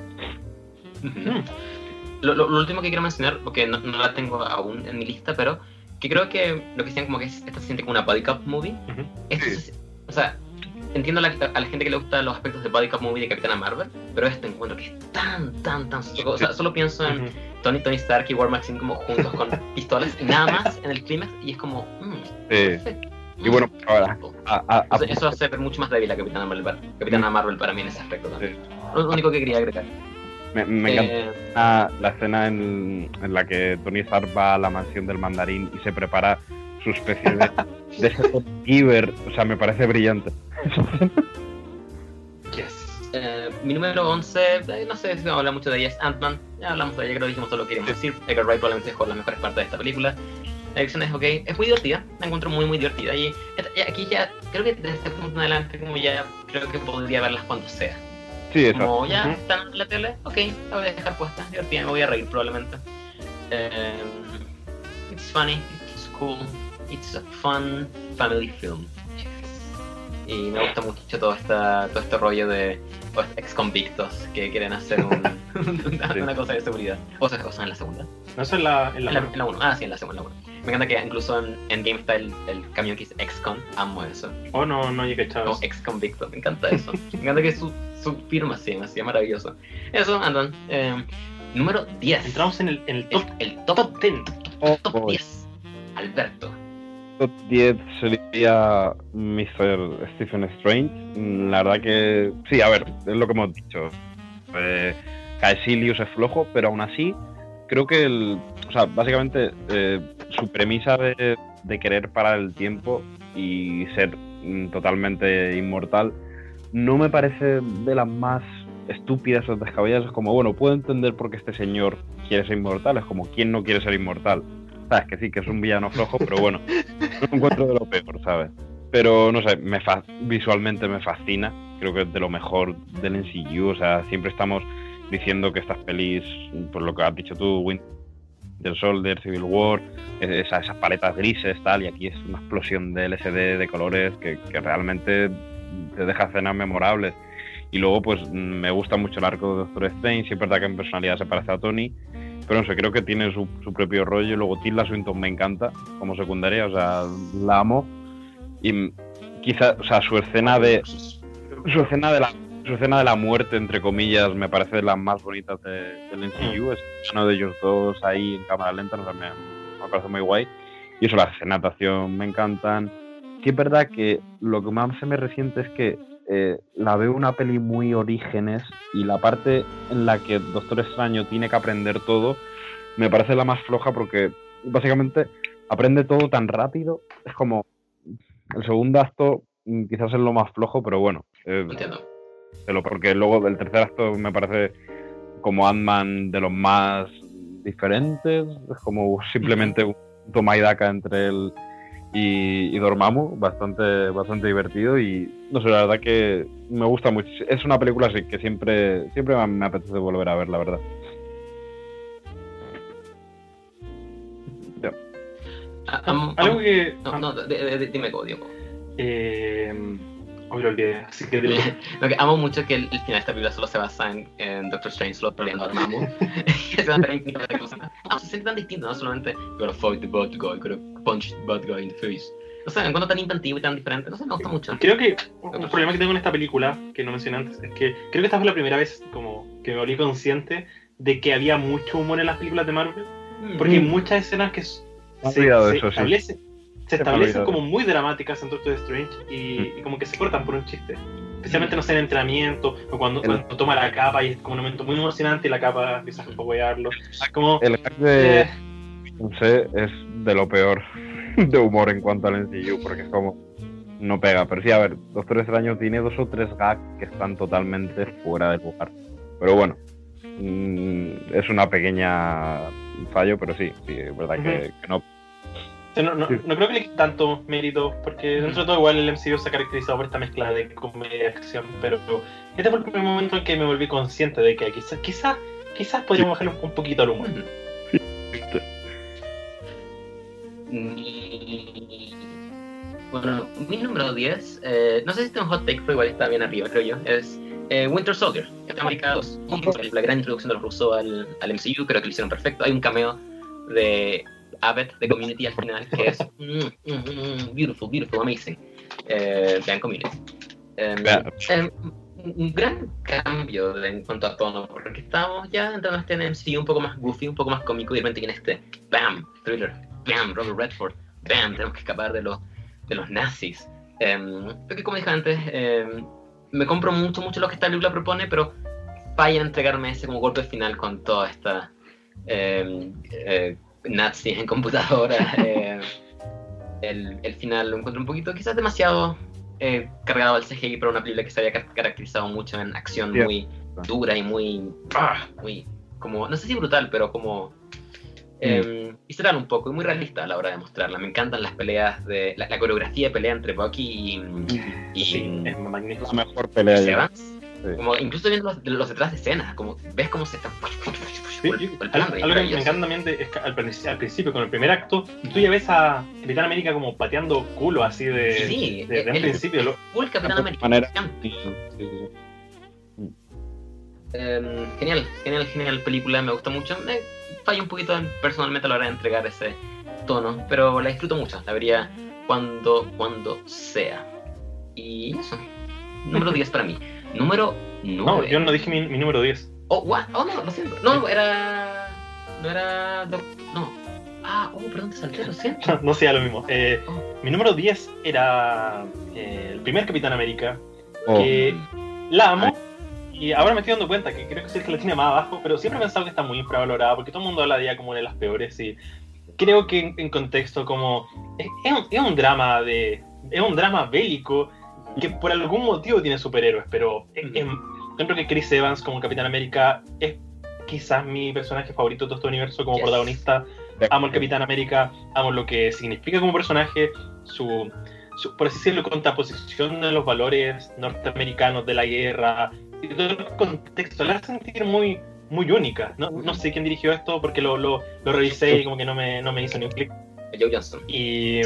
Lo último que quiero mencionar, porque no la tengo aún en mi lista, pero que creo que lo que decían como que esta se siente como una body cop movie. O sea, entiendo a la gente que le gustan los aspectos de body cop movie de Capitana Marvel, pero encuentro que es tan o sea, solo pienso en Tony Stark y War Machine como juntos con pistolas y nada más en el clímax, y es como perfecto. Y bueno, ahora eso hace ver mucho más débil a Capitana Marvel para mí en ese aspecto también. Lo único que quería agregar. Me encanta la escena en la que Tony Stark va a la mansión del mandarín y se prepara su especie de Giver. O sea, me parece brillante. Mi número 11, no sé si vamos a hablar mucho de ella, es Ant-Man. Ya hablamos de ella, creo que dijimos todo lo que queríamos decir. Edgar Wright probablemente dejó las mejores partes de esta película. La dirección es ok, es muy divertida, la encuentro muy muy divertida, y aquí ya, creo que desde este punto en adelante, como ya creo que podría verlas cuando sea. Sí, exacto. Como ya están en la tele, ok, la voy a dejar puesta, divertida, me voy a reír probablemente. It's funny, it's cool, it's a fun family film. Y me gusta mucho todo este rollo de ex convictos que quieren hacer una cosa de seguridad. O sea, en la segunda. No, eso es en la 1. Ah, sí, en la segunda. Me encanta que incluso en Game está el camión que dice ex-con. Amo eso. Oh, no llegué a echar como ex-convicto. Me encanta eso. Me encanta que su firma sea así, maravilloso. Eso, andan. Número 10. Entramos en el top 10. Top 10. Alberto. top 10 sería Mr. Stephen Strange. La verdad que sí, a ver, es lo que hemos dicho. Caecilius es flojo, pero aún así creo que o sea, básicamente su premisa de querer parar el tiempo y ser totalmente inmortal no me parece de las más estúpidas o descabelladas. Es como, bueno, puedo entender por qué este señor quiere ser inmortal, es como, ¿quién no quiere ser inmortal? Sabes que sí, que es un villano flojo, pero bueno, no lo encuentro de lo peor, ¿sabes? Pero no sé, visualmente me fascina, creo que es de lo mejor del MCU, o sea, siempre estamos diciendo que estas pelis, por lo que has dicho tú, Winter Soldier, Civil War, esas paletas grises, tal, y aquí es una explosión de LSD de colores que realmente te deja escenas memorables. Y luego, pues, me gusta mucho el arco de Doctor Strange, sí es verdad que en personalidad se parece a Tony, pero no sé, creo que tiene su propio rollo. Y luego Tilda Swinton me encanta como secundaria, o sea, la amo. Y quizá, o sea, su escena de la muerte, entre comillas, me parece de las más bonitas del MCU. Es uno de ellos dos ahí en cámara lenta, o sea, me parece muy guay. Y eso, las escenas de acción me encantan. Sí es verdad que lo que más se me resiente es que la veo una peli muy Orígenes, y la parte en la que Doctor Extraño tiene que aprender todo me parece la más floja, porque básicamente aprende todo tan rápido. Es como el segundo acto quizás es lo más flojo, pero bueno, Entiendo. Porque luego el tercer acto me parece como Ant-Man de los más diferentes. Es como simplemente un toma y daca entre él y Dormammu, bastante divertido. Y no sé, la verdad que me gusta mucho. Es una película así que siempre me apetece volver a ver, la verdad. Ya. Algo que... Dime, Diego. Hoy lo olvidé, así que dilo. Lo que amo mucho es que el final de esta película solo se basa en Doctor Strange solo peleando a Dormammu. Se siente tan distinto, no solamente gotta fight the bad guy, gotta punch the bad guy in the face. No sé, me encuentro tan inventivo y tan diferente, no sé, me gusta mucho. Creo que un problema que tengo en esta película, que no mencioné antes, es que creo que esta fue la primera vez como que me volví consciente de que había mucho humor en las películas de Marvel, porque hay muchas escenas que se establecen como muy dramáticas en Doctor Strange y como que se cortan por un chiste. Especialmente, no sé, en entrenamiento, o cuando toma la capa y es como un momento muy emocionante y la capa empieza a apoyarlo. Como, el hack de no sé, es de lo peor de humor en cuanto al MCU, porque es como no pega. Pero sí, a ver, Doctor Extraño tiene 2 o 3 gags que están totalmente fuera de lugar. Pero bueno, es una pequeña fallo, pero sí, es verdad que no. No creo que le quite tanto mérito, porque dentro de todo igual el MCU se ha caracterizado por esta mezcla de comedia y acción, pero este fue el primer momento en que me volví consciente de que quizás podríamos bajarle un poquito al humor. Bueno, mi número 10, no sé si este es un hot take, pero igual está bien arriba, creo yo, es Winter Soldier, Capitán América 2, la gran introducción de los rusos al MCU, creo que lo hicieron perfecto. Hay un cameo de Abbott de Community al final, que es beautiful, amazing. Vean Community. Un gran cambio en cuanto a tono, porque estábamos ya entrando a este MCU un poco más goofy, un poco más cómico, y de repente viene este ¡bam! Thriller, ¡bam! Robert Redford, ¡bam! Tenemos que escapar de los nazis. Porque como dije antes, me compro mucho lo que esta película propone, pero falla en entregarme ese como golpe final con toda esta nazis en computadora. El final lo encuentro un poquito, quizás demasiado cargado al CGI para una película que se había caracterizado mucho en acción muy dura y muy como, no sé si brutal, pero como visceral un poco y muy realista a la hora de mostrarla. Me encantan las peleas de la coreografía de pelea entre Bucky y es magnífico. La mejor pelea ya. Como incluso viendo los detrás de escena, como ves cómo se están algo que me encanta también es que al principio, con el primer acto, tú ya ves a Capitán América como pateando culo así de un principio. Full Capitán América. Genial película, me gusta mucho. Me falla un poquito personalmente a la hora de entregar ese tono, pero la disfruto mucho, la vería cuando sea. Y eso, número 10 para mí. Número 9. No, yo no dije mi número 10. Oh, what? Oh, no, lo siento. No, era... Perdón, te salté, lo siento. No sea lo mismo. Mi número 10 era el primer Capitán América, que la amo, y ahora me estoy dando cuenta que creo que es el que la tiene más abajo, pero siempre he pensado que está muy infravalorada, porque todo el mundo habla de ella como una de las peores, y creo que en contexto como... Es un drama bélico, que por algún motivo tiene superhéroes, pero creo que Chris Evans como Capitán América es quizás mi personaje favorito de todo este universo como protagonista. Amo el Capitán América, amo lo que significa como personaje, su por así decirlo, contraposición de los valores norteamericanos de la guerra y todo el contexto, la hace sentir muy única. No sé quién dirigió esto porque lo revisé y como que no me hizo ni un clic. Joe Johnston. Y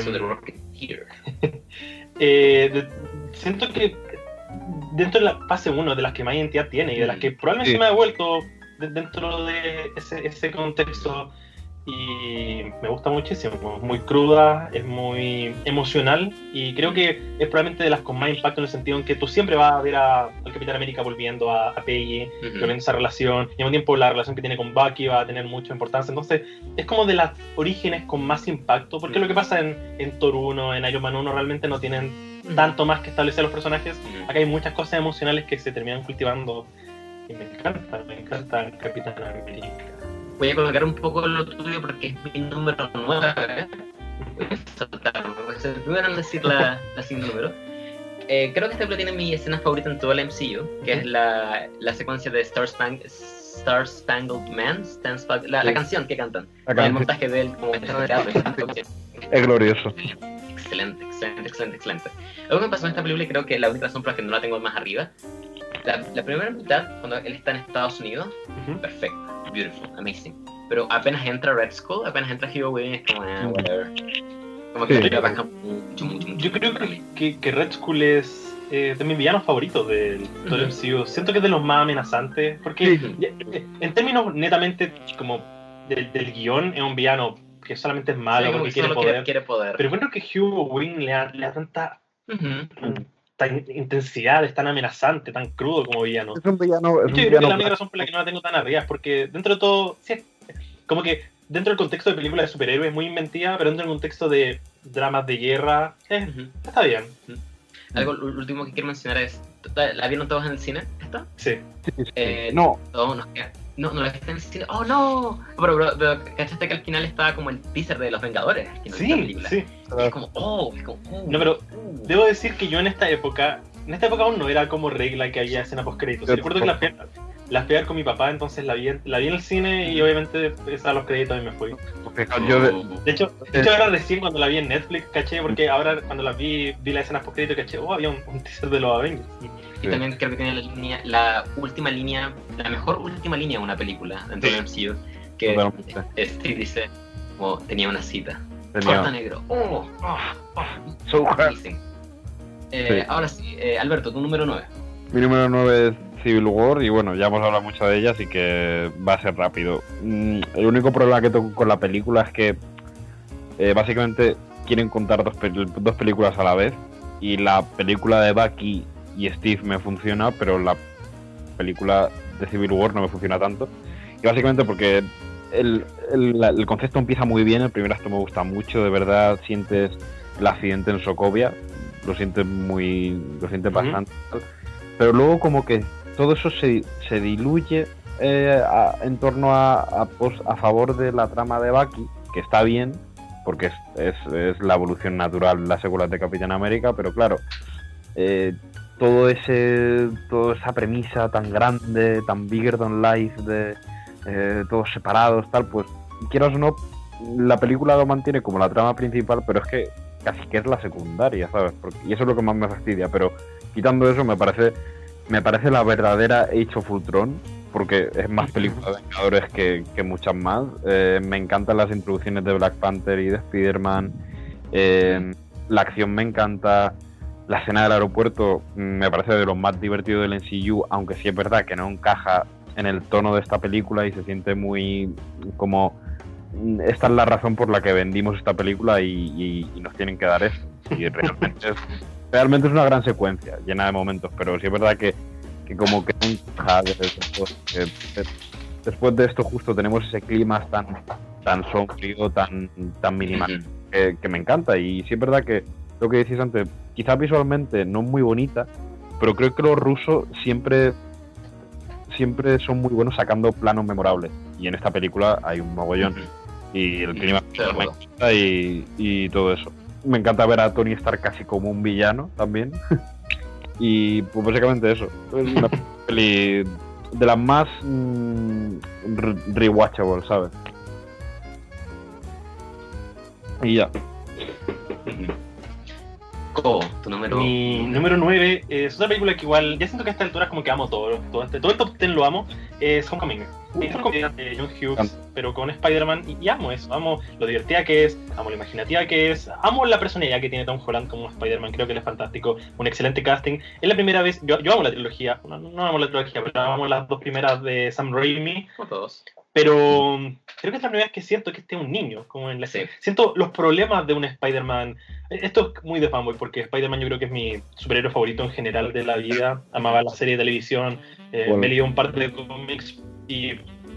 siento que dentro de la fase 1 de las que más identidad tiene y de las que probablemente me ha devuelto dentro de ese contexto, y me gusta muchísimo, muy cruda, es muy emocional y creo que es probablemente de las con más impacto en el sentido en que tú siempre vas a ver al Capitán América volviendo a Peggy, volviendo esa relación, y al mismo tiempo la relación que tiene con Bucky va a tener mucha importancia. Entonces es como de las orígenes con más impacto, porque lo que pasa en Thor 1, en Iron Man 1 realmente no tienen tanto más que establecer los personajes. Acá hay muchas cosas emocionales que se terminan cultivando y me encanta el Capitán América. Voy a colocar un poco lo tuyo porque es mi número 9. Voy a saltarme, voy a ser el primero en decir la sin número. Creo que esta película tiene mi escena favorita en todo el MCU, que es la secuencia de Star Spangled Man, la canción que cantan. El montaje de él como de teatro. Es glorioso. Excelente. Algo que me pasó en esta película, y creo que la única razón por la que no la tengo más arriba, la primera mitad, cuando él está en Estados Unidos, perfecto. Beautiful, amazing. Pero apenas entra Red Skull, apenas entra Hugo Weaving, es como, whatever. Como que la baja mucho. Yo creo que Red Skull es de mis villanos favoritos del MCU. Siento que es de los más amenazantes, porque en términos netamente como del guión, es un villano que solamente es malo porque quiere poder. Pero bueno, que Hugo Weaving le da tanta... tan intensidad, es tan amenazante, tan crudo como villano. Es un villano. Yo creo que la única razón por la que no la tengo tan arriba es porque dentro de todo, sí, como que dentro del contexto de películas de superhéroes es muy inventiva, pero dentro del contexto de dramas de guerra, está bien. Algo último que quiero mencionar es, ¿la vieron todos en el cine? ¿Esta? Sí. No. Todos nos quedan. No la viste en el cine. ¡Oh, no! Pero ¿cachaste que al final estaba como el teaser de Los Vengadores? Sí. Es como, No, pero debo decir que yo en esta época aún no era como regla que había escena post-créditos. Recuerdo que la fui a ver con mi papá, entonces la vi en el cine y obviamente a los créditos y me fui. De hecho ahora recién cuando la vi en Netflix, caché, porque ahora cuando la vi la escena post-créditos, caché, había un teaser de los Avengers. Y también creo que tiene la mejor última línea de una película dentro del MCU, que Steve dice, como tenía una cita. Corta negro. Ahora sí, Alberto, tu número 9. Mi número 9 es Civil War, y bueno, ya hemos hablado mucho de ella, así que va a ser rápido. El único problema que tengo con la película es que básicamente quieren contar dos películas a la vez, y la película de Bucky y Steve me funciona, pero la película de Civil War no me funciona tanto, y básicamente porque el concepto empieza muy bien, el primer acto me gusta mucho, de verdad sientes el accidente en Sokovia, lo sientes bastante, pero luego como que todo eso se diluye en torno a favor de la trama de Bucky, que está bien, porque es la evolución natural de las secuelas de Capitán América, pero claro, toda esa premisa tan grande, tan bigger than life, de todos separados, tal, pues quieras o no, la película lo mantiene como la trama principal, pero es que casi que es la secundaria, ¿sabes? Y eso es lo que más me fastidia, pero quitando eso me parece la verdadera Age of Ultron, porque es más película de Vengadores que muchas más. Me encantan las introducciones de Black Panther y de Spider-Man, la acción me encanta, la escena del aeropuerto me parece de lo más divertido del MCU, aunque sí es verdad que no encaja en el tono de esta película y se siente muy como... Esta es la razón por la que vendimos esta película y nos tienen que dar esto. Y realmente es una gran secuencia, llena de momentos, pero sí es verdad que como que nunca después de esto justo tenemos ese clima tan tan sombrío, tan minimal, que me encanta. Y sí es verdad que lo que decís antes, quizás visualmente no es muy bonita, pero creo que los rusos siempre son muy buenos sacando planos memorables. Y en esta película hay un mogollón. Y el clima me encanta y todo eso. Me encanta ver a Tony Stark casi como un villano también. Y pues básicamente eso. Es una peli de las más rewatchable, ¿sabes? Y ya. Tu número... Mi número 9 es otra película que igual, ya siento que a esta altura como que amo todo el top 10 lo amo, es Homecoming. Es una comedia de John Hughes, pero con Spider-Man, y amo eso, amo lo divertida que es, amo lo imaginativa que es, amo la personalidad que tiene Tom Holland como Spider-Man, creo que él es fantástico, un excelente casting. Es la primera vez, yo amo la trilogía, no amo la trilogía, pero amo las dos primeras de Sam Raimi. No todos. Pero creo que es la primera vez que siento que este es un niño, como en la serie. Siento los problemas de un Spider-Man. Esto es muy de fanboy, porque Spider-Man yo creo que es mi superhéroe favorito en general de la vida. Amaba la serie de televisión, me leí un par de cómics y...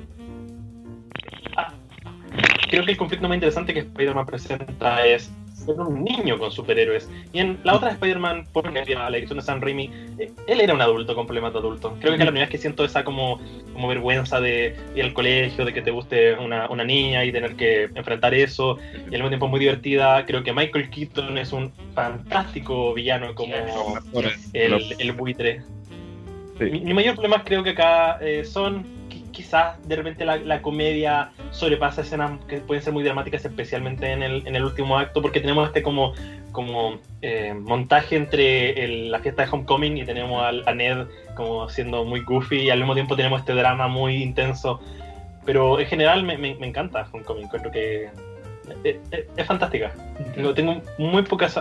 creo que el conflicto más interesante que Spider-Man presenta es ser un niño con superhéroes. Y en la otra Spider-Man, porque la dirección de Sam Raimi, él era un adulto con problemas de adulto. Creo que es la primera vez que siento esa como vergüenza de ir al colegio, de que te guste una niña y tener que enfrentar eso. Y al mismo tiempo muy divertida. Creo que Michael Keaton es un fantástico villano como el buitre. Sí. Mi mayor problema creo que acá son... quizás de repente la comedia sobrepasa escenas que pueden ser muy dramáticas, especialmente en el último acto, porque tenemos este como montaje entre la fiesta de Homecoming y tenemos a Ned como siendo muy goofy, y al mismo tiempo tenemos este drama muy intenso. Pero en general me encanta Homecoming, creo que es fantástica. Tengo muy pocas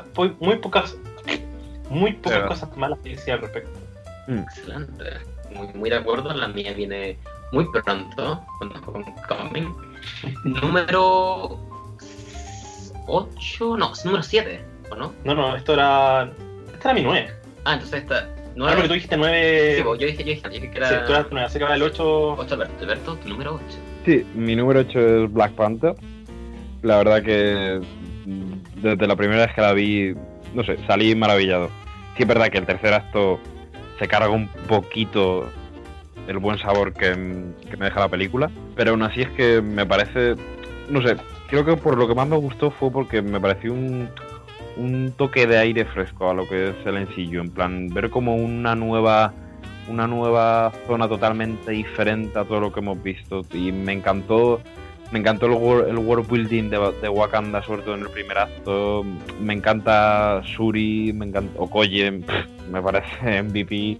cosas malas que decir al respecto. Excelente. Muy de acuerdo, la mía viene muy pronto con Homecoming. Número 8, no, es número 7, ¿o no? No, esta era mi 9. Entonces esta... 9... porque tú dijiste 9... Sí, yo dije que era... Sí, tú eras 9, así que era el 8... Alberto, tu número 8. Sí, mi número 8 es Black Panther. La verdad que desde la primera vez que la vi, no sé, salí maravillado. Sí es verdad que el tercer acto se carga un poquito el buen sabor que me deja la película, pero aún así es que me parece, no sé, creo que por lo que más me gustó fue porque me pareció un toque de aire fresco a lo que es el MCU, en plan, ver como una nueva zona totalmente diferente a todo lo que hemos visto, y me encantó el world building de Wakanda, sobre todo en el primer acto. Me encanta Shuri, me encanta Okoye, me parece MVP.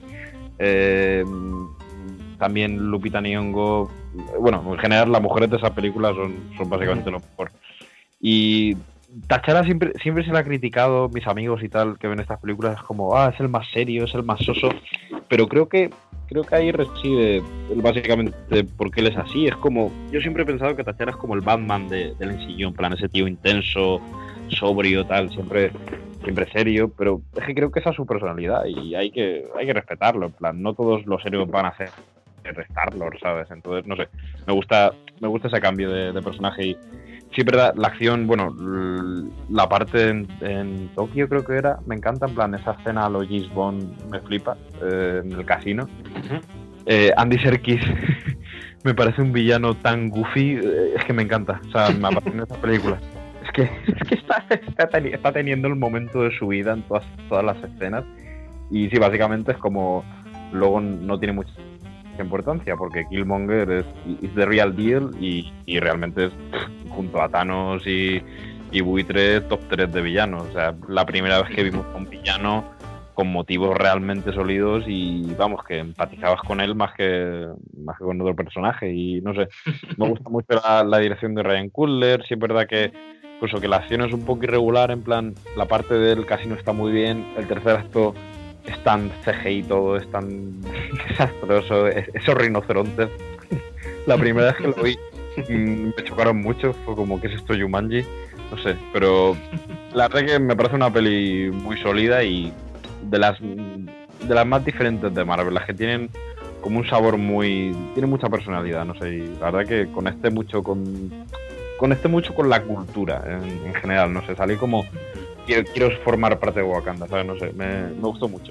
También Lupita Nyong'o. Bueno, en general las mujeres de esa película son básicamente lo mejor. Y T'Challa siempre se le ha criticado, mis amigos y tal, que ven estas películas, es como, es el más serio, es el más soso. Pero creo que ahí reside básicamente por qué él es así. Es como, yo siempre he pensado que T'Challa es como el Batman del MCU, en plan, ese tío intenso, sobrio, tal, siempre serio, pero es que creo que esa es su personalidad y hay que respetarlo, en plan, no todos los serios van a ser Star-Lord, ¿sabes? Entonces, no sé, me gusta ese cambio de personaje. Y sí, es verdad, la acción, bueno, la parte en Tokio creo que era, me encanta, en plan, esa escena a lo James Bond me flipa, en el casino. Andy Serkis me parece un villano tan goofy, es que me encanta, o sea, me apasiona esa película. Es que está teniendo el momento de su vida en todas las escenas, y sí, básicamente es como, luego no tiene mucha importancia porque Killmonger es the real deal y realmente es, junto a Thanos y Buitre, top 3 de villanos. O sea, la primera vez que vimos a un villano con motivos realmente sólidos y vamos, que empatizabas con él más que con otro personaje. Y no sé, me gusta mucho la dirección de Ryan Coogler. Sí es verdad que incluso que la acción es un poco irregular, en plan, la parte del casino está muy bien, el tercer acto es tan CGI todo, es tan desastroso, esos rinocerontes, la primera vez que lo vi me chocaron mucho, fue como, ¿qué es esto, Jumanji? No sé, pero la verdad que me parece una peli muy sólida y de las más diferentes de Marvel, las que tienen como un sabor tiene mucha personalidad, no sé, y la verdad que conecté mucho con conecté mucho con la cultura en general, no sé, salí como quiero formar parte de Wakanda, ¿sabes? No sé, me gustó mucho.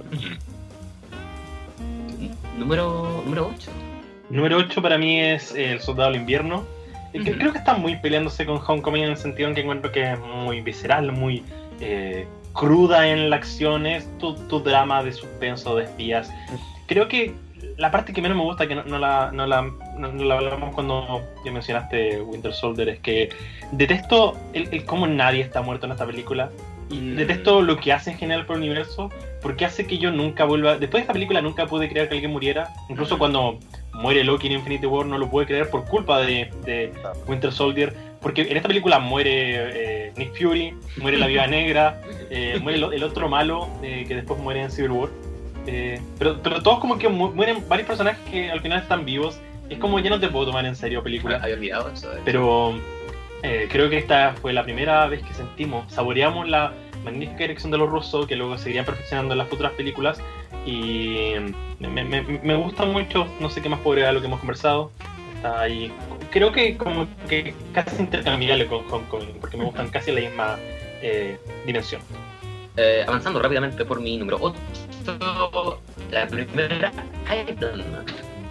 Número 8. Número 8 para mí es El Soldado del Invierno. Creo que están muy peleándose con Homecoming en el sentido en que encuentro que es muy visceral, muy cruda en la acción, es tu drama de suspenso, de espías. Creo que la parte que menos me gusta, que no la hablamos cuando ya mencionaste Winter Soldier, es que detesto el cómo nadie está muerto en esta película. Y detesto lo que hace en general por el universo, porque hace que yo nunca vuelva. Después de esta película nunca pude creer que alguien muriera. Incluso cuando muere Loki en Infinity War no lo pude creer por culpa de Winter Soldier. Porque en esta película muere Nick Fury, muere la Viuda Negra, muere el otro malo que después muere en Civil War. Pero todos como que mueren varios personajes que al final están vivos. Es como ya no te puedo tomar en serio película. Había olvidado eso. Pero creo que esta fue la primera vez que saboreamos la magnífica dirección de los rusos, que luego seguirían perfeccionando en las futuras películas. Y me gusta mucho, no sé qué más podría lo que hemos conversado. Está ahí. Creo que como que casi intercambiable con Homecoming, porque me gustan casi la misma dimensión. Avanzando rápidamente por mi número 8, la primera Iron Man.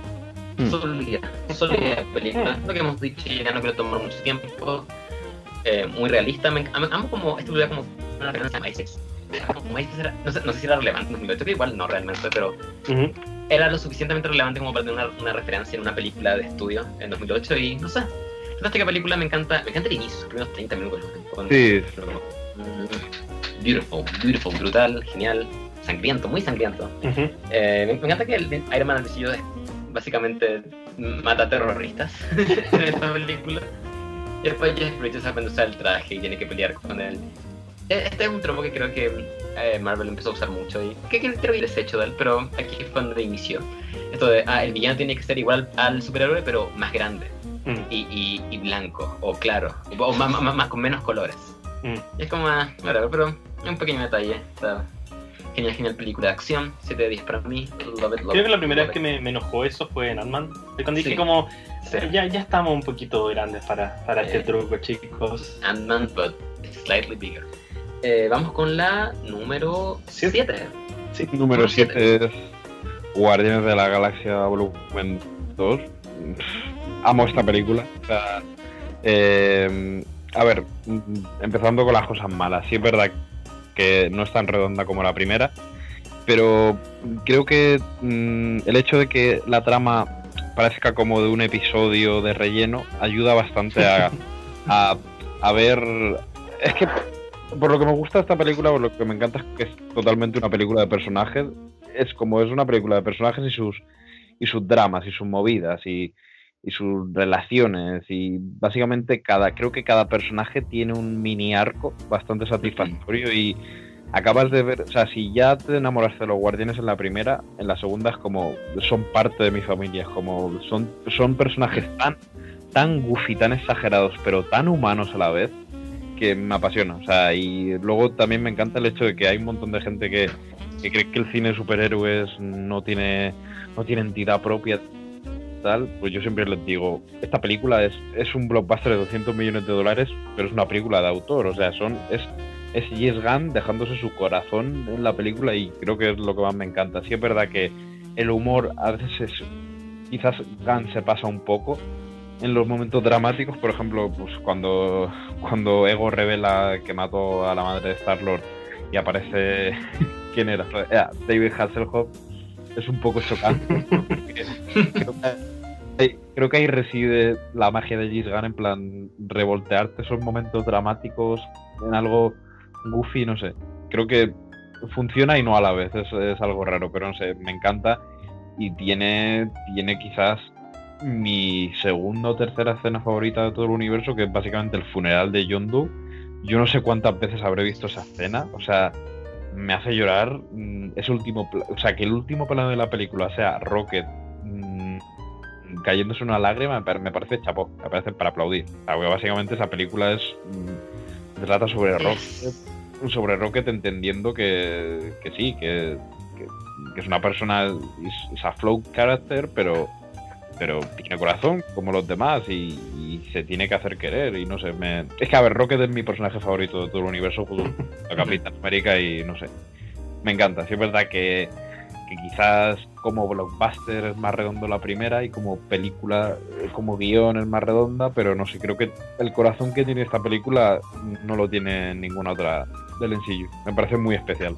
Sólida película, lo que hemos dicho, ya no quiero tomar mucho tiempo. Muy realista, amo como esta película como una referencia a MySpace. Como MySpace era, no sé si era relevante en 2008, que igual no realmente, pero era lo suficientemente relevante como para tener una referencia en una película de estudio en 2008. Y no sé, fantástica película, me encanta el inicio, los primeros 30 minutos. Sí. Beautiful, brutal, genial, sangriento, muy sangriento. Me encanta que el Iron Man al principio básicamente mata terroristas en esta película. Y después Jeff Bridges cuando usa el traje y tiene que pelear con él. Este es un tropo que creo que Marvel empezó a usar mucho y que creo que desecho de él, pero aquí fue donde inició. Esto de, el villano tiene que ser igual al superhéroe, pero más grande y blanco, o claro, o más con menos colores. Y es como, pero es un pequeño detalle. Está genial película de acción, 7 de 10 para mí. Love it. Creo que la primera vez que me enojó eso fue en Ant-Man. Cuando dije como, ya estamos un poquito grandes para este truco, chicos. Ant-Man, but slightly bigger. Vamos con la número 7. Sí, número 7 es Guardianes de la Galaxia Volumen 2. Amo esta película. O sea, a ver, empezando con las cosas malas. Sí es verdad que no es tan redonda como la primera, pero creo que el hecho de que la trama parezca como de un episodio de relleno ayuda bastante a ver. Es que por lo que me gusta esta película, por lo que me encanta es que es totalmente una película de personajes. Es una película de personajes y sus dramas y sus movidas y sus relaciones, y básicamente creo que cada personaje tiene un mini arco bastante satisfactorio y acabas de ver, o sea, si ya te enamoraste de los Guardianes en la primera, en la segunda es como son parte de mi familia, es como son personajes tan goofy, tan exagerados, pero tan humanos a la vez, que me apasiona. O sea, y luego también me encanta el hecho de que hay un montón de gente que cree que el cine de superhéroes no tiene entidad propia. Pues yo siempre les digo, esta película es un blockbuster de $200 millones, pero es una película de autor, o sea, es James Gunn dejándose su corazón en la película, y creo que es lo que más me encanta. Sí es verdad que el humor a veces quizás Gunn se pasa un poco en los momentos dramáticos, por ejemplo, pues cuando Ego revela que mató a la madre de Star-Lord y aparece ¿quién era? David Hasselhoff. Es un poco chocante. Creo que ahí reside la magia de James Gunn, en plan revoltearte esos momentos dramáticos en algo goofy, no sé. Creo que funciona y no a la vez, es algo raro, pero no sé, me encanta, y tiene quizás mi segunda o tercera escena favorita de todo el universo, que es básicamente el funeral de Yondu. Yo no sé cuántas veces habré visto esa escena, o sea, me hace llorar ese último o sea, que el último plano de la película sea Rocket cayéndose una lágrima, me parece chapó, me parece para aplaudir. O sea, básicamente esa película trata sobre Rocket entendiendo que sí, que es una persona, es a flow character, pero tiene corazón como los demás, y y se tiene que hacer querer. Y no sé, es que a ver, Rocket es mi personaje favorito de todo el universo, junto a Capitán América, y no sé, me encanta. Sí es verdad que quizás como blockbuster es más redondo la primera y como película, como guión es más redonda, pero no sé, creo que el corazón que tiene esta película no lo tiene ninguna otra del MCU. Me parece muy especial.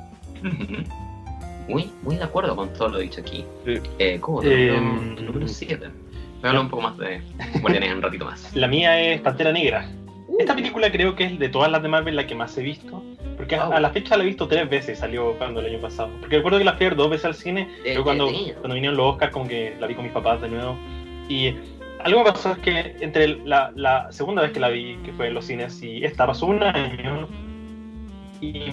Muy de acuerdo con todo lo dicho aquí. Sí. ¿Cómo? Número 7. Me habla un poco más de Guardianes en un ratito más. La mía es Pantera Negra. Esta película creo que es de todas las de Marvel la que más he visto. Porque a la fecha la he visto 3 veces, salió cuando el año pasado. Porque recuerdo que la fui a ver 2 veces al cine, pero cuando vinieron los Oscars como que la vi con mis papás de nuevo. Y algo me pasó es que entre la segunda vez que la vi, que fue en los cines, y esta pasó un año, y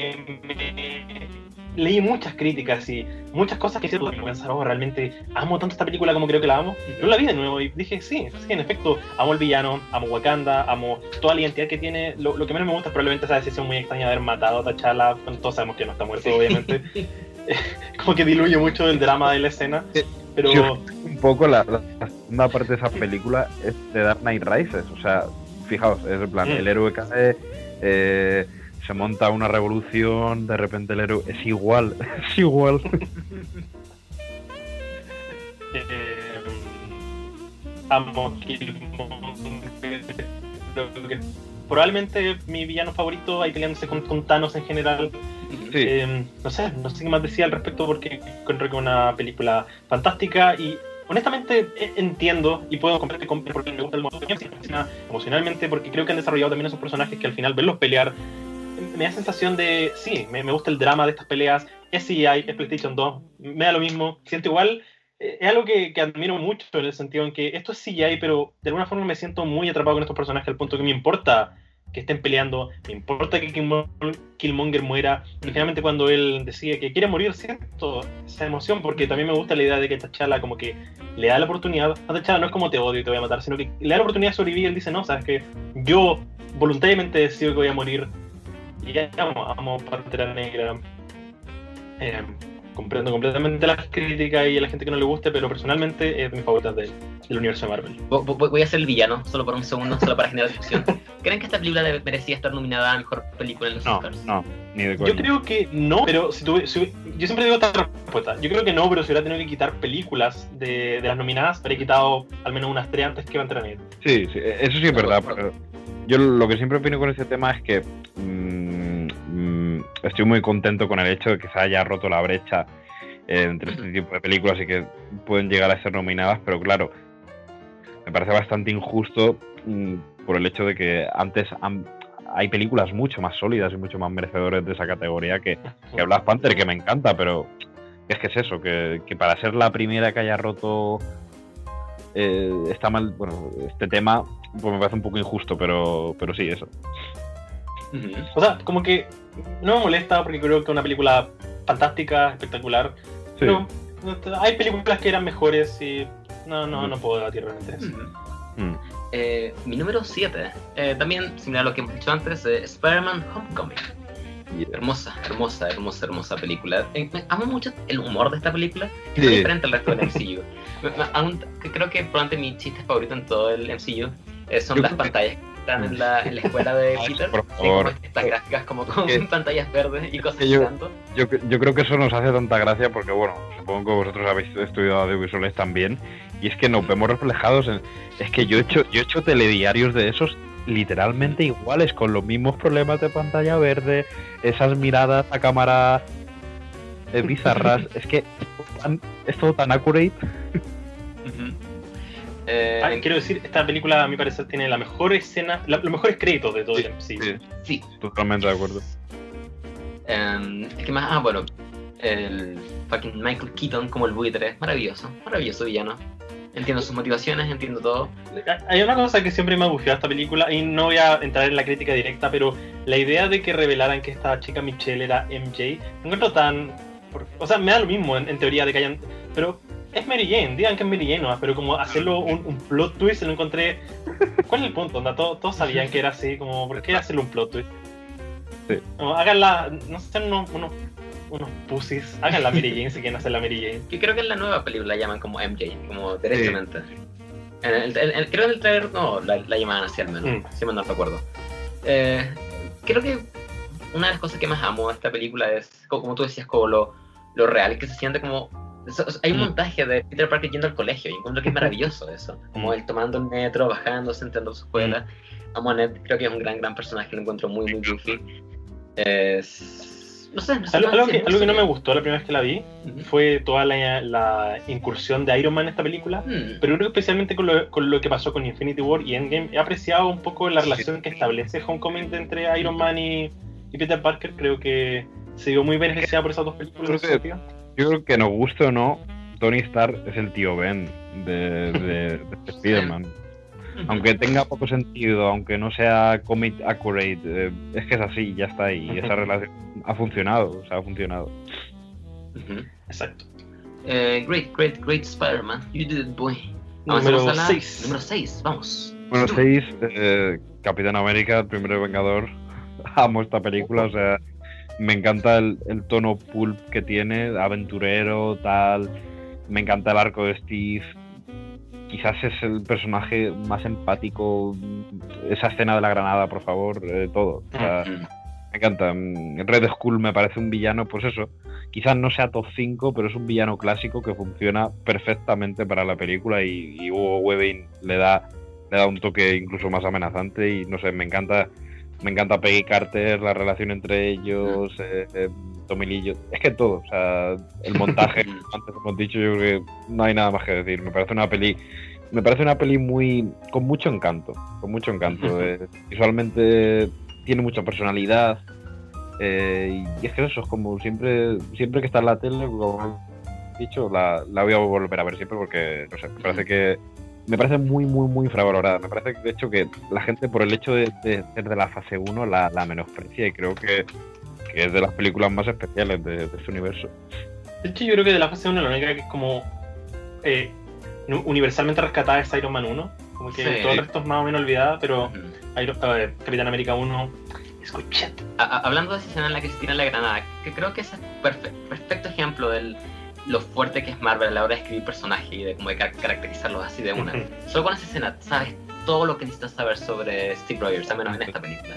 leí muchas críticas y muchas cosas que hicieron pensar, realmente amo tanto esta película como creo que la amo. Yo la vi de nuevo y dije, sí, en efecto, amo el villano, amo Wakanda, amo toda la identidad que tiene. Lo que menos me gusta es probablemente esa decisión muy extraña de haber matado a T'Challa, cuando todos sabemos que no está muerto, obviamente. Como que diluye mucho el drama de la escena, pero... Un poco la segunda parte de esa película es de Dark Knight Rises, o sea, fijaos, es en plan, el héroe cae, se monta una revolución, de repente el héroe es igual. Amo Killmonger, probablemente mi villano favorito, ahí peleándose con Thanos en general. Sí. No sé qué más decía al respecto, porque encuentro que es una película fantástica y honestamente entiendo y puedo comprender porque me gusta el modo emocionalmente, porque creo que han desarrollado también esos personajes que al final verlos pelear me da sensación de, sí, me gusta el drama de estas peleas. Es CGI, es PlayStation 2, me da lo mismo, siento igual. Es algo que admiro mucho, en el sentido en que esto es CGI, pero de alguna forma me siento muy atrapado con estos personajes al punto que me importa que estén peleando, me importa que Killmonger muera, y finalmente cuando él decide que quiere morir, siento esa emoción, porque también me gusta la idea de que T'Challa como que le da la oportunidad, a T'Challa no es como te odio y te voy a matar, sino que le da la oportunidad de sobrevivir. Él dice, no, sabes que yo voluntariamente decido que voy a morir, y ya amo Pantera Negra. Comprendo completamente las críticas y a la gente que no le guste, pero personalmente es mi favorita del universo de Marvel. Voy a ser el villano, solo por un segundo, solo para generar discusión. ¿Creen que esta película merecía estar nominada a Mejor Película en los Oscars? No, ni de coña. Yo creo que no, pero yo siempre digo esta respuesta. Yo creo que no, pero si hubiera tenido que quitar películas de las nominadas, habría quitado al menos unas 3 antes que Pantera Negra. Sí, eso sí es verdad, pero yo lo que siempre opino con este tema es que estoy muy contento con el hecho de que se haya roto la brecha entre este tipo de películas y que pueden llegar a ser nominadas, pero claro, me parece bastante injusto por el hecho de que antes hay películas mucho más sólidas y mucho más merecedores de esa categoría que Black Panther, que me encanta, pero es que es eso, que para ser la primera que haya roto está mal, bueno, este tema, pues me parece un poco injusto, pero sí, eso. O sea, como que no me molesta porque creo que es una película fantástica, espectacular. Sí. Pero hay películas que eran mejores y no puedo debatir realmente eso. Mi número 7, también similar a lo que hemos dicho antes, Spider-Man Homecoming. Yeah. Hermosa película. Amo mucho el humor de esta película, que es muy diferente al resto del MCU. Creo que probablemente mi chiste favorito en todo el MCU son las pantallas que están en la escuela de Peter. Por favor. Estas gráficas como con pantallas verdes y cosas girando. Yo creo que eso nos hace tanta gracia porque, bueno, supongo que vosotros habéis estudiado audiovisuales también, y es que nos vemos reflejados en... Es que yo he hecho telediarios de esos literalmente iguales, con los mismos problemas de pantalla verde, esas miradas a cámara bizarras. Es que es todo tan accurate. Quiero decir, esta película a mi parecer tiene la mejor escena, los mejores créditos de todo el MCU. Sí, totalmente de acuerdo. Es que más, bueno, el fucking Michael Keaton como el buitre, maravilloso villano. Entiendo sus motivaciones, entiendo todo. Hay una cosa que siempre me ha bufado esta película, y no voy a entrar en la crítica directa, pero la idea de que revelaran que esta chica Michelle era MJ, no encuentro tan... O sea, me da lo mismo en teoría de que hayan... Pero es Mary Jane, digan que es Mary Jane, ¿no? Pero como hacerlo un plot twist, lo encontré... ¿Cuál es el punto? Todos sabían que era así, como... ¿Por qué hacerle un plot twist? Sí. No, háganla... No sé, unos pussies, hagan la Mary Jane si quieren hacer la Mary Jane. Yo creo que en la nueva película la llaman como MJ, como directamente. Creo que en el trailer no la llamaban así al menos, si mal no recuerdo. Creo que una de las cosas que más amo de esta película es, como tú decías, como lo real que se siente como... Hay un montaje de Peter Parker yendo al colegio y encuentro que es maravilloso eso. Como él tomando el metro, bajándose, entrando a su escuela. Amo a Ned, creo que es un gran personaje, lo encuentro muy goofy. No sé. Algo que no me gustó la primera vez que la vi fue toda la incursión de Iron Man en esta película, pero creo que especialmente con lo que pasó con Infinity War y Endgame, he apreciado un poco la relación que establece Homecoming entre Iron Man y Peter Parker. Creo que se vio muy beneficiada por esas dos películas. Yo creo que nos guste o no, Tony Stark es el tío Ben de Spider-Man. Aunque tenga poco sentido, aunque no sea comic accurate, es que es así, ya está ahí. Esa relación ha funcionado, Exacto. Great Spider-Man. You did it, boy. Número 6. Número 6, vamos. Número 6, Capitán América, el primer Vengador. Amo esta película, o sea, me encanta el tono pulp que tiene, aventurero, tal. Me encanta el arco de Steve. Quizás es el personaje más empático. Esa escena de la granada, por favor, todo. O sea, me encanta. Red Skull me parece un villano, pues eso. Quizás no sea top 5, pero es un villano clásico que funciona perfectamente para la película y Hugo Weaving le da un toque incluso más amenazante y no sé, me encanta Peggy Carter, la relación entre ellos, Tommy Lee Jones, es que todo, o sea, el montaje, antes hemos dicho, yo creo que no hay nada más que decir. Me parece una peli muy con mucho encanto. Visualmente tiene mucha personalidad, y es que eso es como siempre que está en la tele, como he dicho, la voy a volver a ver siempre porque, no sé, me parece muy infravalorada. Me parece, de hecho, que la gente, por el hecho de ser de la fase 1, la menosprecia, y creo que es de las películas más especiales de este universo. De hecho, yo creo que de la fase 1 la única que es como universalmente rescatada es Iron Man 1. Como que todo el resto es más o menos olvidada, pero Capitán América 1, escuchate. Hablando de esa escena en la que se tira la granada, que creo que ese es perfecto ejemplo de lo fuerte que es Marvel a la hora de escribir personajes y de como de caracterizarlos así de una. Solo con esa escena sabes todo lo que necesitas saber sobre Steve Rogers, al menos en esta película.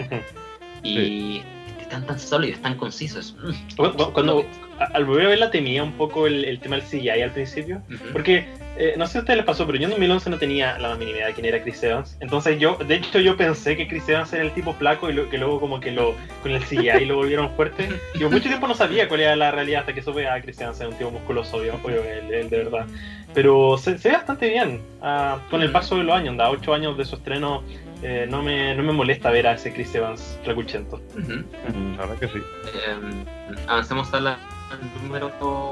Y están tan sólidos, tan concisos. Cuando al volver a verla temía un poco el tema del CGI al principio, porque no sé si a ustedes les pasó, pero yo en 2011 no tenía la más mínima idea de quién era Chris Evans. Entonces yo pensé que Chris Evans era el tipo flaco y que luego como que con el CGI lo volvieron fuerte. Y por mucho tiempo no sabía cuál era la realidad hasta que supe a Chris Evans era un tipo musculoso, obvio, él de verdad. Pero se ve bastante bien con el paso de los años, 8 años de su estreno. No me molesta ver a ese Chris Evans flacuchento. La verdad que sí. Avancemos a la número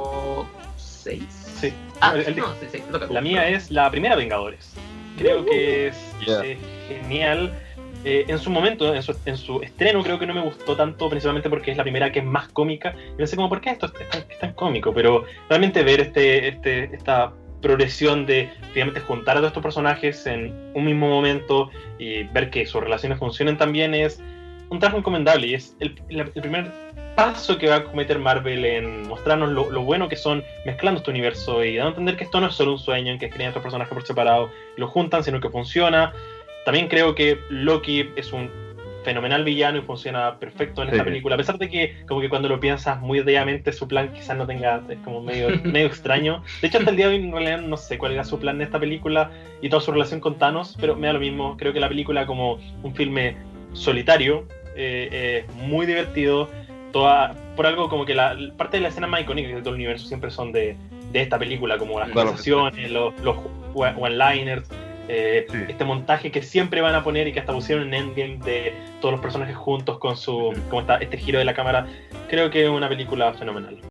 6. Sí. Sí, la mía es la primera Vengadores. Creo que es genial. En su momento, en su estreno, creo que no me gustó tanto, principalmente porque es la primera que es más cómica. Y pensé como, ¿por qué esto es tan cómico? Pero realmente ver esta progresión de finalmente juntar a todos estos personajes en un mismo momento y ver que sus relaciones funcionen también es un trabajo encomendable, y es el primer paso que va a cometer Marvel en mostrarnos lo bueno que son mezclando este universo y dando a entender que esto no es solo un sueño en que crean estos personajes por separado y lo juntan, sino que funciona. También creo que Loki es un fenomenal villano y funciona perfecto en esta película, a pesar de que como que cuando lo piensas muy detalladamente su plan quizás no tenga, es como medio extraño. De hecho, hasta el día de hoy en realidad no sé cuál era su plan en esta película y toda su relación con Thanos, pero me da lo mismo. Creo que la película, como un filme solitario, muy divertido, por algo como que la parte de la escena más icónica de todo el universo siempre son de esta película, como las conversaciones, los one-liners, este montaje que siempre van a poner y que hasta pusieron en Endgame de todos los personajes juntos con este giro de la cámara. Creo que es una película fenomenal.